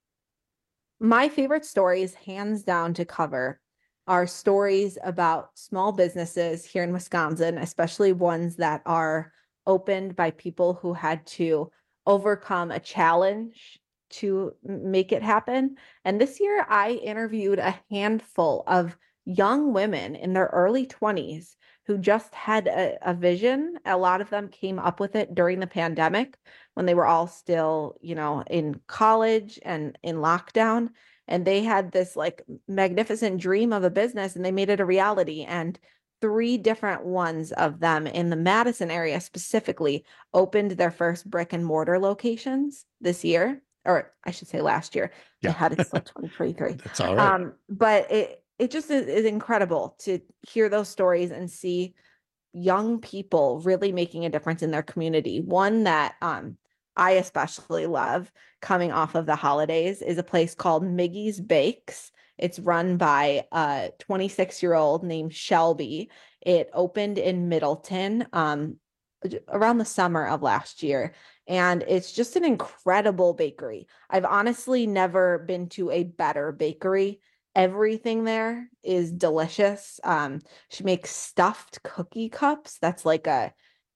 D: My favorite stories, hands down to cover, are stories about small businesses here in Wisconsin, especially ones that are opened by people who had to overcome a challenge to make it happen. And this year I interviewed a handful of young women in their early twenties who just had a, a vision. A lot of them came up with it during the pandemic when they were all still, you know, in college and in lockdown. And they had this like magnificent dream of a business and they made it a reality. And three different ones of them in the Madison area specifically opened their first brick and mortar locations this year, or I should say last year.
E: Yeah.
D: They had it till twenty twenty-three.
E: That's all right.
D: Um, but it it just is, is incredible to hear those stories and see young people really making a difference in their community. One that um, I especially love coming off of the holidays is a place called Miggy's Bakes. It's run by a twenty-six-year-old named Shelby. It opened in Middleton um, around the summer of last year. And it's just an incredible bakery. I've honestly never been to a better bakery. Everything there is delicious. Um, she makes stuffed cookie cups. That's like a,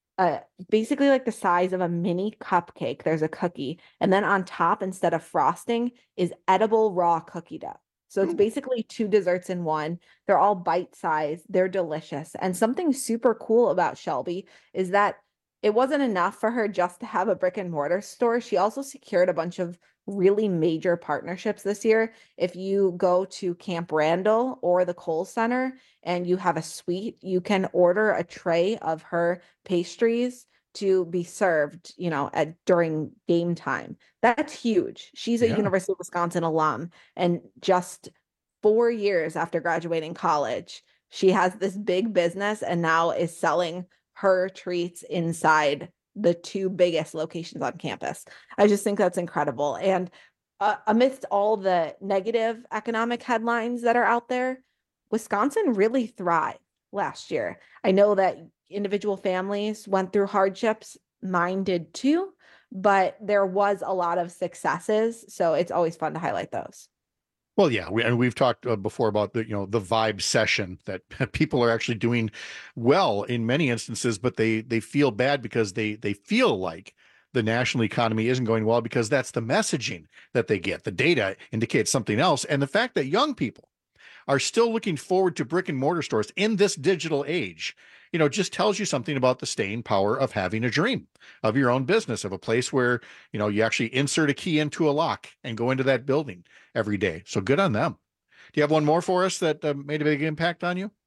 D: a basically like the size of a mini cupcake. There's a cookie. And then on top, instead of frosting, is edible raw cookie dough. So it's basically two desserts in one. They're all bite-sized. They're delicious. And something super cool about Shelby is that it wasn't enough for her just to have a brick and mortar store. She also secured a bunch of really major partnerships this year. If you go to Camp Randall or the Kohl's Center and you have a suite, you can order a tray of her pastries to be served, you know, at during game time. That's huge. She's a
E: Yeah.
D: University of Wisconsin alum, and just four years after graduating college, she has this big business and now is selling her treats inside the two biggest locations on campus. I just think that's incredible. And uh, amidst all the negative economic headlines that are out there, Wisconsin really thrived last year. I know that individual families went through hardships, mine did too, but there was a lot of successes. So it's always fun to highlight those.
E: Well, yeah, we, and we've talked uh, before about the, you know, the vibe session that people are actually doing well in many instances, but they they feel bad because they they feel like the national economy isn't going well because that's the messaging that they get. The data indicates something else, and the fact that young people are still looking forward to brick and mortar stores in this digital age, you know, just tells you something about the staying power of having a dream of your own business, of a place where, you know, you actually insert a key into a lock and go into that building every day. So good on them. Do you have one more for us that uh, made a big impact on you?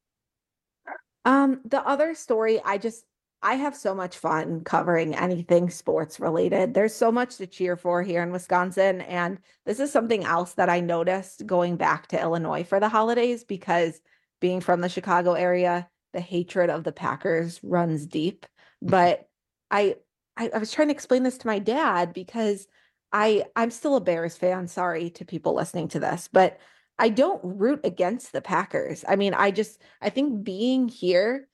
D: Um, the other story, I just, I have so much fun covering anything sports related. There's so much to cheer for here in Wisconsin. And this is something else that I noticed going back to Illinois for the holidays, because being from the Chicago area, the hatred of the Packers runs deep. But I, I, I was trying to explain this to my dad because I, I'm still a Bears fan. Sorry to people listening to this, but I don't root against the Packers. I mean, I just, I think being here,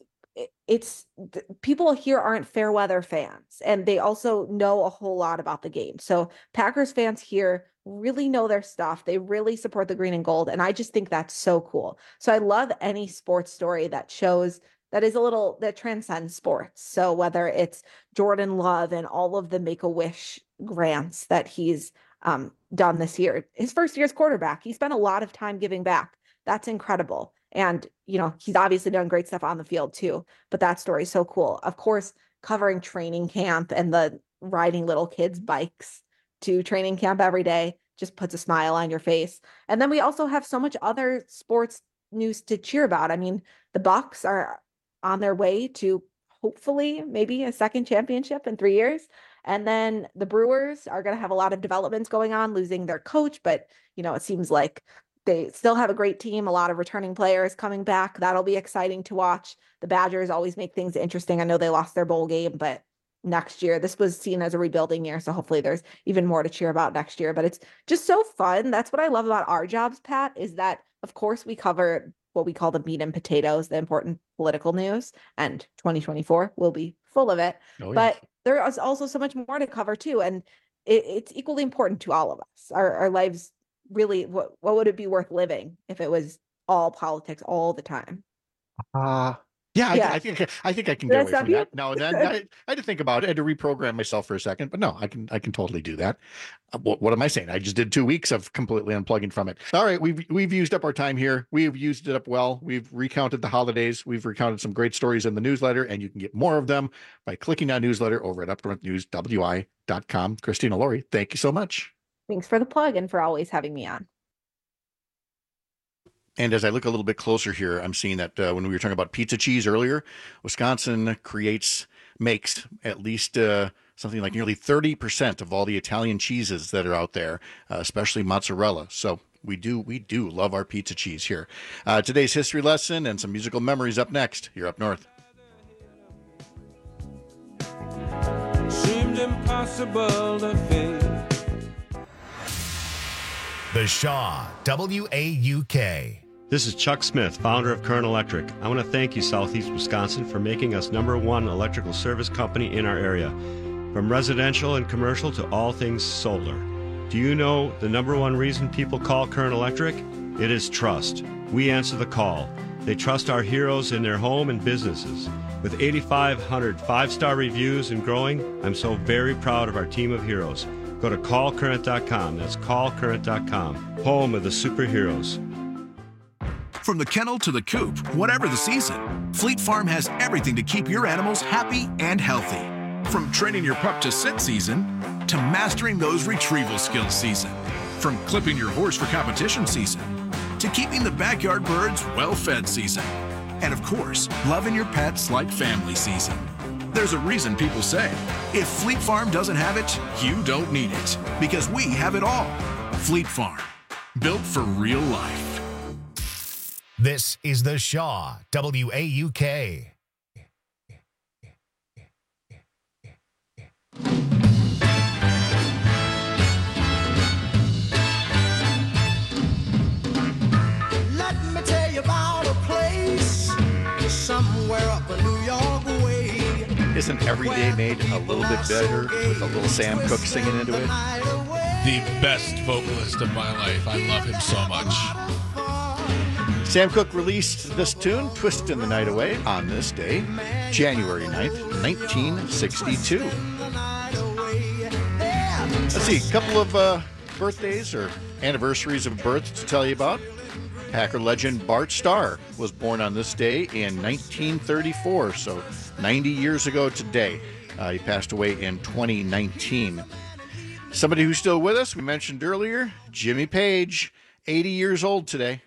D: it's people here aren't fair weather fans, and they also know a whole lot about the game. So Packers fans here really know their stuff. They really support the green and gold. And I just think that's so cool. So I love any sports story that shows that is a little, that transcends sports. So whether it's Jordan Love and all of the Make-A-Wish grants that he's um, done this year, his first year as quarterback, he spent a lot of time giving back. That's incredible. And, you know, he's obviously done great stuff on the field too, but that story is so cool. Of course, covering training camp and the riding little kids' bikes to training camp every day just puts a smile on your face. And then we also have so much other sports news to cheer about. I mean, the Bucks are on their way to hopefully maybe a second championship in three years. And then the Brewers are going to have a lot of developments going on, losing their coach, but, you know, it seems like they still have a great team, a lot of returning players coming back. That'll be exciting to watch. The Badgers always make things interesting. I know they lost their bowl game, but next year, this was seen as a rebuilding year. So hopefully there's even more to cheer about next year, but it's just so fun. That's what I love about our jobs, Pat, is that of course we cover what we call the meat and potatoes, the important political news, and twenty twenty-four will be full of it. Oh, yes. But there is also so much more to cover too. And it, it's equally important to all of us. Our, our lives really, what, what would it be worth living if it was all politics all the time?
E: Uh, Yeah,
D: Yeah.
E: I, I think I think I can
D: Did
E: get
D: I
E: away
D: stop
E: from
D: you?
E: that. No, that, I, I had to think about it. I had to reprogram myself for a second, but no, I can I can totally do that. Uh, what, what am I saying? I just did two weeks of completely unplugging from it. All right, we've we've used up our time here. We've used it up well. We've recounted the holidays. We've recounted some great stories in the newsletter, and you can get more of them by clicking on newsletter over at up north news w i dot com. Christina Laurie, thank you so much.
D: Thanks for the plug and for always having me on.
P: And as I look a little bit closer here, I'm seeing that uh, when we were talking about pizza cheese earlier, Wisconsin creates, makes at least uh, something like nearly thirty percent of all the Italian cheeses that are out there, uh, especially mozzarella. So we do, we do love our pizza cheese here. Uh, today's history lesson and some musical memories up next here up north.
F: Seemed impossible to think.
H: The Shaw, W A U K.
G: This is Chuck Smith, founder of Current Electric. I want to thank you, Southeast Wisconsin, for making us number one electrical service company in our area. From residential and commercial to all things solar. Do you know the number one reason people call Current Electric? It is trust. We answer the call. They trust our heroes in their home and businesses. With eighty-five hundred five-star reviews and growing, I'm so very proud of our team of heroes. Go to call current dot com. That's call current dot com. Home of the superheroes.
J: From the kennel to the coop, whatever the season, Fleet Farm has everything to keep your animals happy and healthy. From training your pup to sit season, to mastering those retrieval skills season. From clipping your horse for competition season, to keeping the backyard birds well-fed season. And of course, loving your pets like family season. There's a reason people say, if Fleet Farm doesn't have it, you don't need it. Because we have it all. Fleet Farm, built for real life.
H: This is The Shaw, W A U K.
F: Let me tell you about a place somewhere up a New York way.
P: Isn't every day made a little bit better with a little Sam Cooke singing into it?
Q: The best vocalist of my life. I love him so much.
P: Sam Cooke released this tune, Twistin' the Night Away, on this day, January ninth, nineteen sixty-two. Let's see, a couple of uh, birthdays or anniversaries of birth to tell you about. Packer legend Bart Starr was born on this day in nineteen thirty-four, so ninety years ago today. Uh, he passed away in twenty nineteen. Somebody who's still with us, we mentioned earlier, Jimmy Page, eighty years old today.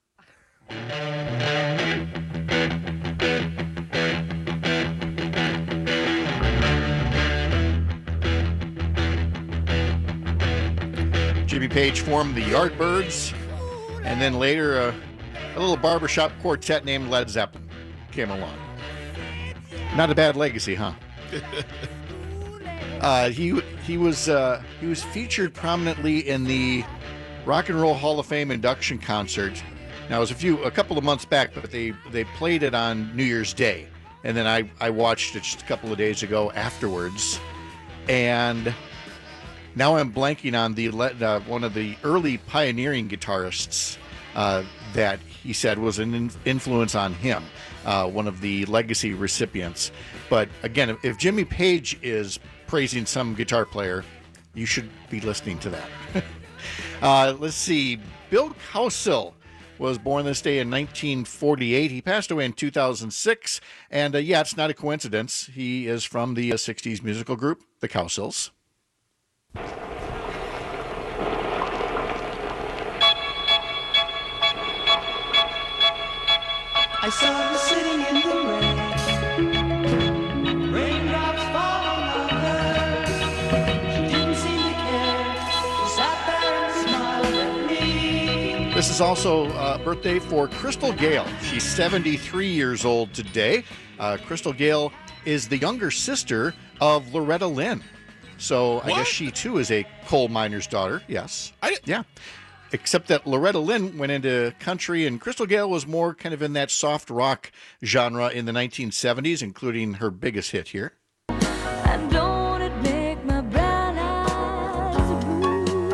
P: Jimmy Page formed the Yardbirds, and then later uh, a little barbershop quartet named Led Zeppelin came along. Not a bad legacy, huh? uh, he he was uh, he was featured prominently in the Rock and Roll Hall of Fame induction concert. Now it was a few a couple of months back, but they they played it on New Year's Day, and then I I watched it just a couple of days ago afterwards, and now I'm blanking on the uh, one of the early pioneering guitarists uh, that he said was an in- influence on him, uh, one of the legacy recipients. But again, if Jimmy Page is praising some guitar player, you should be listening to that. uh, let's see, Bill Cowsill was born this day in nineteen forty-eight. He passed away in two thousand six. And uh, yeah, it's not a coincidence. He is from the uh, sixties musical group, the Cowsills.
F: I saw her sitting in the rain. Raindrops falling on her. She didn't seem to care. She sat there and smiled at me.
P: This is also a uh, birthday for Crystal Gale. She's seventy-three years old today. Uh, Crystal Gale is the younger sister of Loretta Lynn. So I guess she too is a coal miner's daughter. Yes.
Q: I
P: yeah. Except that Loretta Lynn went into country and Crystal Gale was more kind of in that soft rock genre in the nineteen seventies, including her biggest hit here.
F: And don't it make my brown eyes blue?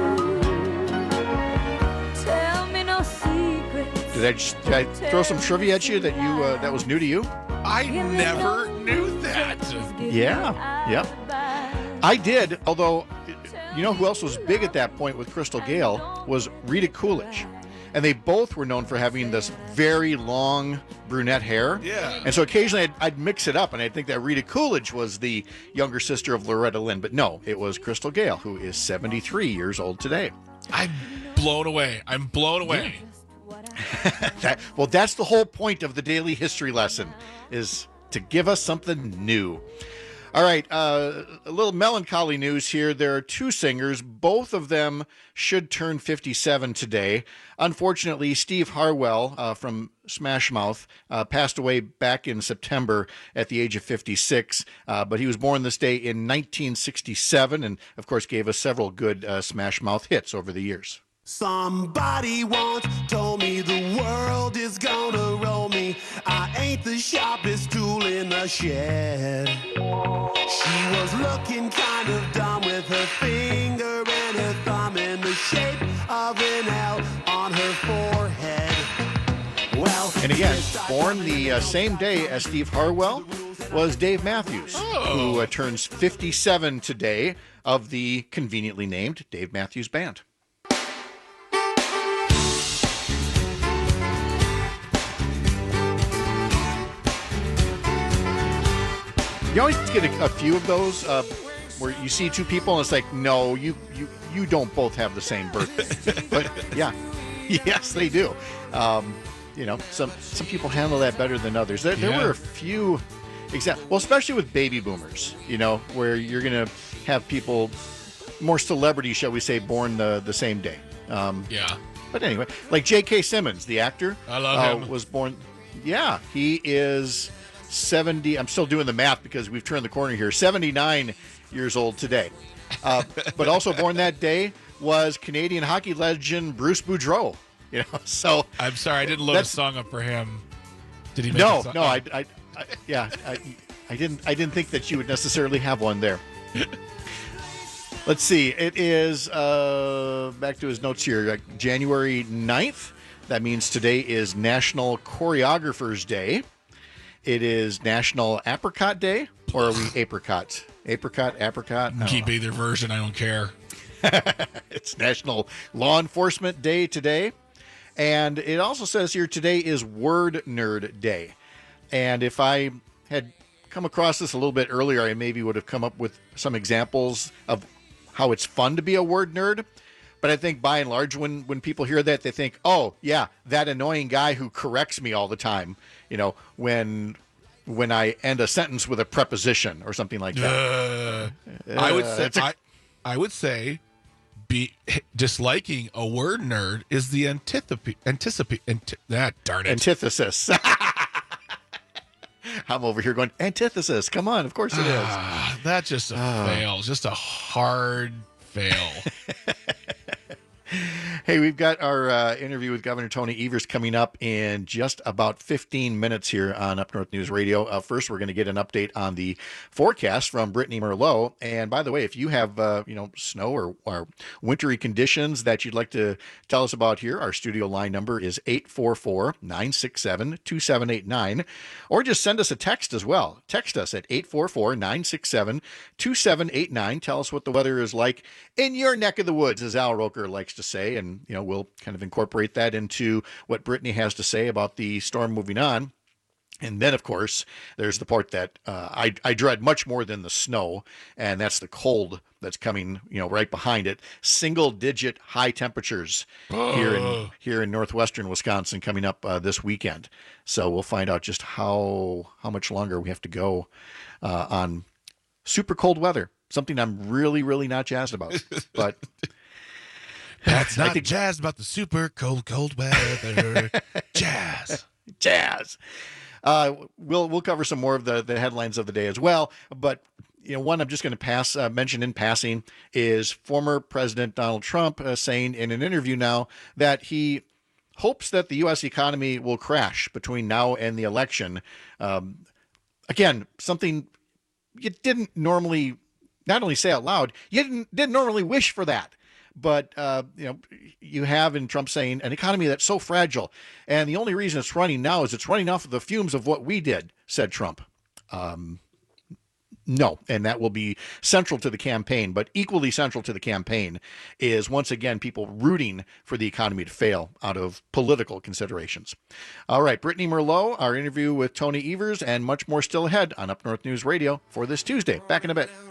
F: Tell me no secrets.
P: Did I, just, did I throw some trivia at you that you uh, that was new to you?
Q: Uh, I never knew that.
P: Yeah, yep. I did, although, you know who else was big at that point with Crystal Gayle was Rita Coolidge. And they both were known for having this very long brunette hair.
Q: Yeah.
P: And so occasionally I'd, I'd mix it up, and I'd think that Rita Coolidge was the younger sister of Loretta Lynn. But no, it was Crystal Gayle, who is seventy-three years old today.
Q: I'm blown away. I'm blown away.
P: Yeah. that, well, that's the whole point of the daily history lesson, is to give us something new. All right, uh, a little melancholy news here. There are two singers. Both of them should turn fifty-seven today. Unfortunately, Steve Harwell uh, from Smash Mouth uh, passed away back in September at the age of fifty-six. Uh, but he was born this day in nineteen sixty-seven and, of course, gave us several good uh, Smash Mouth hits over the years.
F: Somebody once told me the world is gonna roll me. I ain't the sharpest tool in the shed. She was looking kind of dumb with her finger and her thumb in the shape of an L on her forehead. Well,
P: And again, born the uh, same day as Steve Harwell was Dave Matthews,
Q: Oh.
P: who uh, turns fifty-seven today, of the conveniently named Dave Matthews Band. You always get a, a few of those uh, where you see two people and it's like, no, you you you don't both have the same birthday. But yeah, yes, they do. Um, you know, some some people handle that better than others. There, there
Q: Yeah.
P: were a few examples, well, especially with baby boomers. You know, where you're going to have people, more celebrities, shall we say, born the the same day. Um,
Q: Yeah.
P: But anyway, like J K. Simmons, the actor,
Q: I love
P: uh,
Q: him.
P: was born. Yeah, he is seventy. I'm still doing the math because we've turned the corner here. seventy-nine years old today. Uh, but also born that day was Canadian hockey legend Bruce Boudreau. You know, so
Q: I'm sorry, I didn't load a
P: that's-
Q: song up for him. Did he make
P: no,
Q: a song?
P: no,
Q: Oh.
P: I, I, I, yeah, I, I didn't, I didn't think that you would necessarily have one there. Let's see. It is uh, back to his notes here. Like January ninth. That means today is National Choreographers Day. It is National Apricot Day, or are we apricot? Apricot, apricot. I don't
Q: Keep
P: know.
Q: either version. I don't care.
P: It's National Law Enforcement Day today. And it also says here today is Word Nerd Day. And if I had come across this a little bit earlier, I maybe would have come up with some examples of how it's fun to be a word nerd. But I think by and large, when, when people hear that, they think, oh, yeah, that annoying guy who corrects me all the time, you know, when when I end a sentence with a preposition or something like that.
Q: Uh, I would
P: Uh,
Q: say
P: it's a-
Q: I, I would say be disliking a word nerd is the antithopy anticipate anti- that darn it.
P: Antithesis. I'm over here going, antithesis. Come on, of course it is.
Q: Ah, that's just a
P: Ah.
Q: fail. Just a hard fail.
P: Hey, we've got our uh, interview with Governor Tony Evers coming up in just about fifteen minutes here on Up North News Radio. Uh, first, we're going to get an update on the forecast from Brittany Merlot. And by the way, if you have uh, you know snow or, or wintry conditions that you'd like to tell us about here, our studio line number is eight four four, nine six seven, two seven eight nine, or just send us a text as well. Text us at eight four four, nine six seven, two seven eight nine. Tell us what the weather is like in your neck of the woods, as Al Roker likes to say, and you know we'll kind of incorporate that into what Brittany has to say about the storm moving on. And then, of course, there's the part that uh, I, I dread much more than the snow, and that's the cold that's coming, you know, right behind it. Single-digit high temperatures here in
Q: Oh.
P: here in northwestern Wisconsin coming up uh, this weekend. So we'll find out just how how much longer we have to go uh, on super cold weather. Something I'm really, really not jazzed about, but.
Q: That's
P: I
Q: not
P: think-
Q: jazz about the super cold, cold weather. Jazz.
P: Jazz. Uh, we'll we'll cover some more of the, the headlines of the day as well. But you know, one I'm just going to pass uh, mention in passing is former President Donald Trump uh, saying in an interview now that he hopes that the U S economy will crash between now and the election. Um, again, something you didn't normally not only say out loud, you didn't didn't normally wish for that. But, uh, you know, you have in Trump saying an economy that's so fragile. And the only reason it's running now is it's running off of the fumes of what we did.
E: said Trump. Um, No, and that will be central to the campaign, but equally central to the campaign is, once again, people rooting for the economy to fail out of political considerations. All right, Brittany Merlot, our interview with Tony Evers, and much more still ahead on Up North News Radio for this Tuesday. Back in a bit.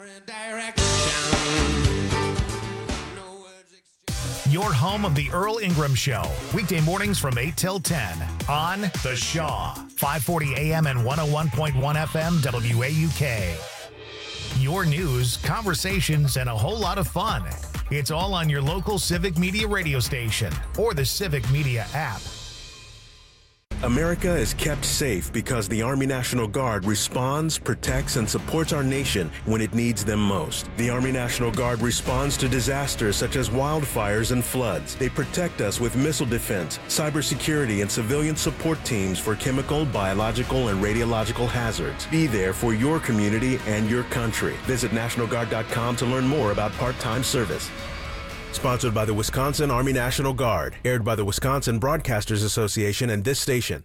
H: Your home of the Earl Ingram Show, weekday mornings from eight till ten on The Shaw, five forty A M and one oh one point one F M W A U K. Your news, conversations, and a whole lot of fun. It's all on your local Civic Media radio station or the Civic Media app.
R: America is kept safe because the Army National Guard responds, protects, and supports our nation when it needs them most. The Army National Guard responds to disasters such as wildfires and floods. They protect us with missile defense, cybersecurity, and civilian support teams for chemical, biological, and radiological hazards. Be there for your community and your country. Visit National Guard dot com to learn more about part-time service. Sponsored by the Wisconsin Army National Guard. Aired by the Wisconsin Broadcasters Association and this station.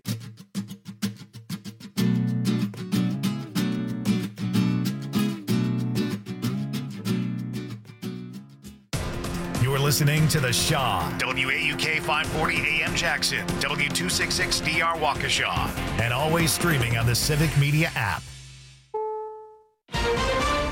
H: You're listening to The Shaw, W A U K five forty A M Jackson, W two sixty-six D R Waukesha, and always streaming on the Civic Media app.